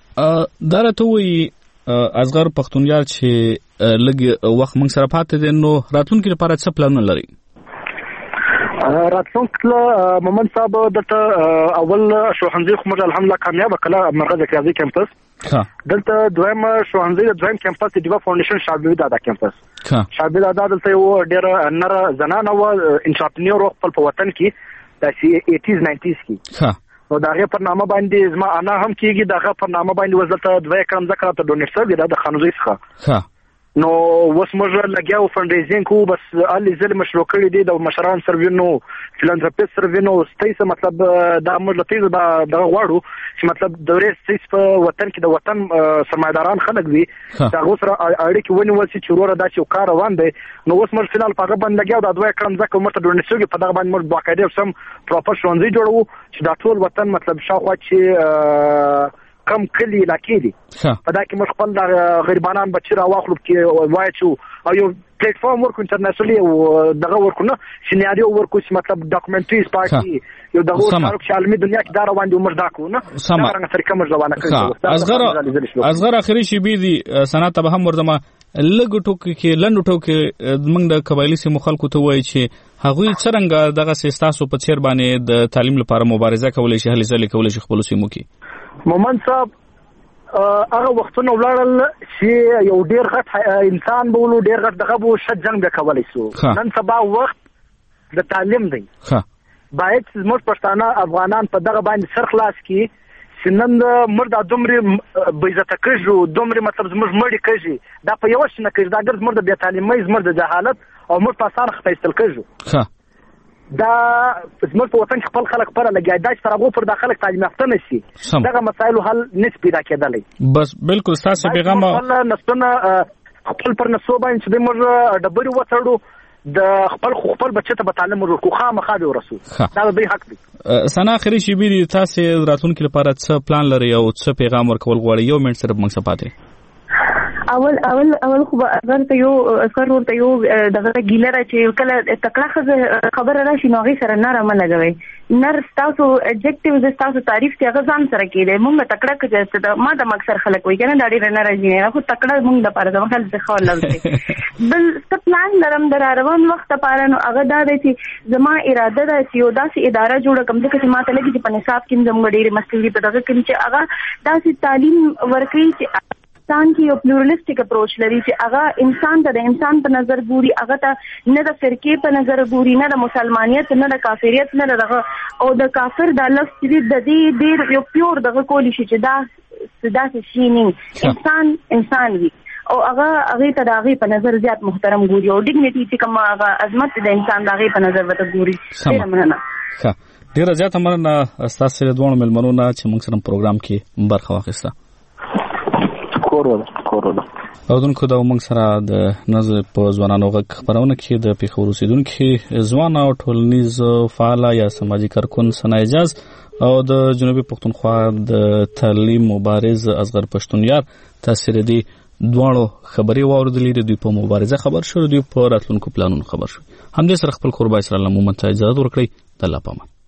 دا راته وي اصغر پښتونیار چې لګ وخت موږ سره پاتې دي نو راتلونکي لپاره څه پلان لري؟ راتلونکي مومن صاحب دته اول شوهنځي خو موږ الحمدلله کامیاب کړه مرکز ریاضي کمپس دلته دویم شوهنځي دویم کمپس د دیوا فاونډیشن شابه دادا کمپس شابه دادا دلته یو ډېر نر زنانه و انټرپرینور خپل په وطن کې د ایټیز ناینټیز کې نو داغه پر نامه باندې زما انا هم کېږي داغه پر نامه باندې وزلته دوه کم ذکر ته ډونیټ سره د خانوزي څخه نو وس موږ لګیاو فنډریزینګ کو بس علي زل مشروع کړی دی د مشران سروینو فلانتروپیست سروینو ستایسه مطلب دا موږ لته دا د غواړو چې مطلب د ورې سیس په وطن کې د وطن سرمایداران خلک وي دا غوسره اړیکې ونیول چې چورور دا چې کار روان دی نو اوس موږ فینال په غبن لګیاو د دوه کم ځکه مرته ډونیټ په دغه باندې موږ باقاعده سم پراپر شونځي جوړو چې دا ټول وطن مطلب شاوخوا چې کم کلی علاقې دي په دا کې موږ خپل د غریبانان بچي راواخلو کې وایو او یو پلیټ فارم ورکو انټرنیشنلی او دغه ورکو نه سیناریو ورکو چې مطلب ډاکومنټریز پارټي یو دغه ورکو چې عالمي دنیا کې دا روان دي موږ دا کوو نه دا رنګ طریقه موږ روانه کوو اصغر اصغر اخري شی بي دي سنت به هم ورته لګ ټوک کې لند ټوک موږ د قبایلی سیمو خلکو ته وایي چې هغوی څنګه دغه سیستاسو په چیر باندې د تعلیم لپاره مبارزه کولای شي هلې ځلې کولای شي خپل سیمو کې مومن صاحب هغه وختونه ولاړل چې یو ډیر غټ انسان بولو ډیر غټ دغه بو شت جنگ به کولای شو نن سبا وخت د تعلیم دی باید زموږ پښتانه افغانان په دغه باندې سر خلاص کی سنن مردا دومره بیزته کړو دومره مطلب زموږ مړی کړي دا په یو شنه کړي دا ګر زموږ د بیا تعلیمي زموږ د جهالت او موږ په اسانه خپېستل کړو دا زموږ په وطن کې خپل خلک پر لګیا دا چې هغه پر داخله تعلیم یافته نشي دغه مسایل حل نس پیدا کېدلې بس بالکل تاسو پیغام الله نسونه خپل پر نسو باندې چې موږ ډبري وڅړو د خپل خپل بچی ته تعلیم ورکو خامخا به ورسو دا به حق دی سنا اخري شی بي تاسو راتلونکي لپاره څه پلان لري او څه پیغام ورکول غواړي یو منټ سره موږ سپاتې اول اول اول خو اگر ته یو اثر ورته یو دغه ګیلره چې کله تکړه خبره راشي نو غي سره نرم لګوي نر تاسو اډجکټیو تاسو تعریف ته غزان سره کېده مونږ تکړه کېږي ما د مکسر خلک وي کنه دا ډیر نه راځي نه خو تکړه مونږ د پاره ځم خل څه خو لږ بل ست پلان لرم در روان وخت لپاره نو هغه دا دی چې زما اراده ده چې یو داسې اداره جوړه کوم چې ما ته لګي چې په نصاب کې زموږ ډېر مسلې په دغه کې چې هغه داسې تعلیم ورکړي چې انسان کې یو پلورالستیک اپروچ لري چې هغه انسان ته د انسان په نظر ګوري هغه ته نه د فرقې په نظر ګوري نه د مسلمانیت نه د کافریت نه دغه او د کافر د لفظ چې د دې ډېر یو پیور دغه کولی شي چې دا داسې شي نه انسان انسان وي او هغه هغه ته د هغې په نظر زیات محترم ګوري او ډیګنیټي چې کوم هغه عظمت د انسان د هغې په نظر ورته ګوري ډېره مننه ښه ډېره زیاته مننه ستاسو د دواړو مېلمنو نه چې موږ سره پروګرام کې برخه واخیسته او دونکو دا موږ سره د نظر په ځوانانو غږ خبرونه کې د پیښور اوسیدونکو ځوان او ټولنیز فعال یا سماجی کارکون سنا اعجاز او د جنوبي پښتونخوا د تعلیم مبارز اصغر پښتونیار تاثیر دی دواړو خبري واوردلې د دوی په مبارزه خبر شو دوی په راتلونکو پلانونو خبر شو هم دې سره خپل قربای سره الله مومن ته اجازه ورکړي د الله پامان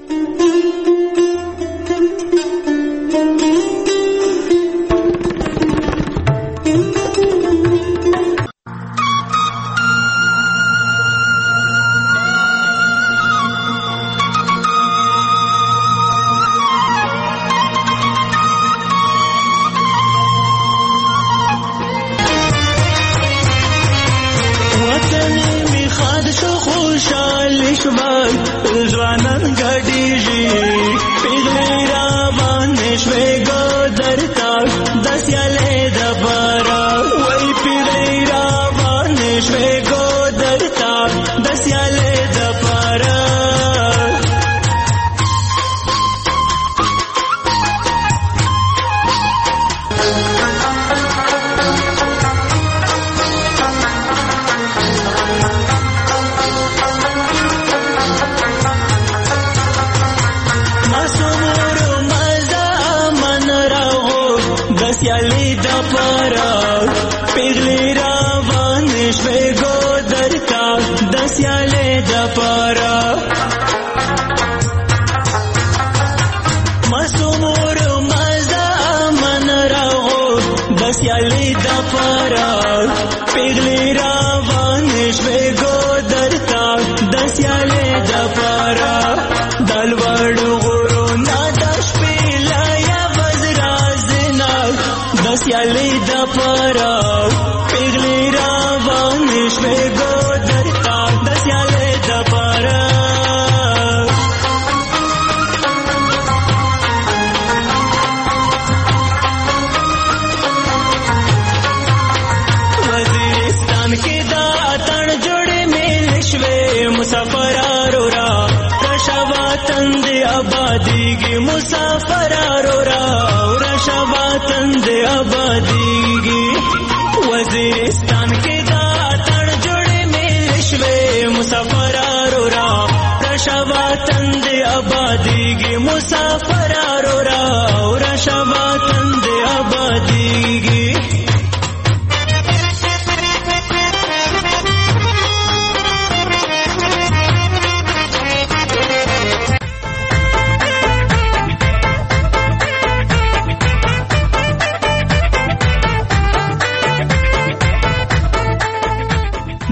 वजीरिस्तान के दातन जुड़े मेरे श्वे मुसाफरारो रा रशवातन दे आबादी गे मुसाफरारो रा रशवातन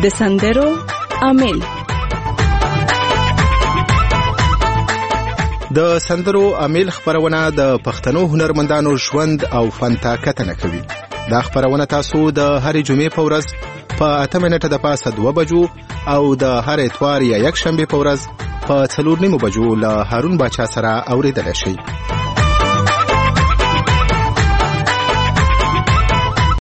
د سندرو عامل. د سندرو عامل خبرونه د پښتنو هنرمندانو ژوند او فن ته کتنه کوي. دا خبرونه تاسو د هرې جمعې په ورځ په اته منټه د پاسه دوه بجو او د هر اتوار یا یک شنبه په ورځ په څلور نیمو بجو له هارون باچا سره اوریدل شي.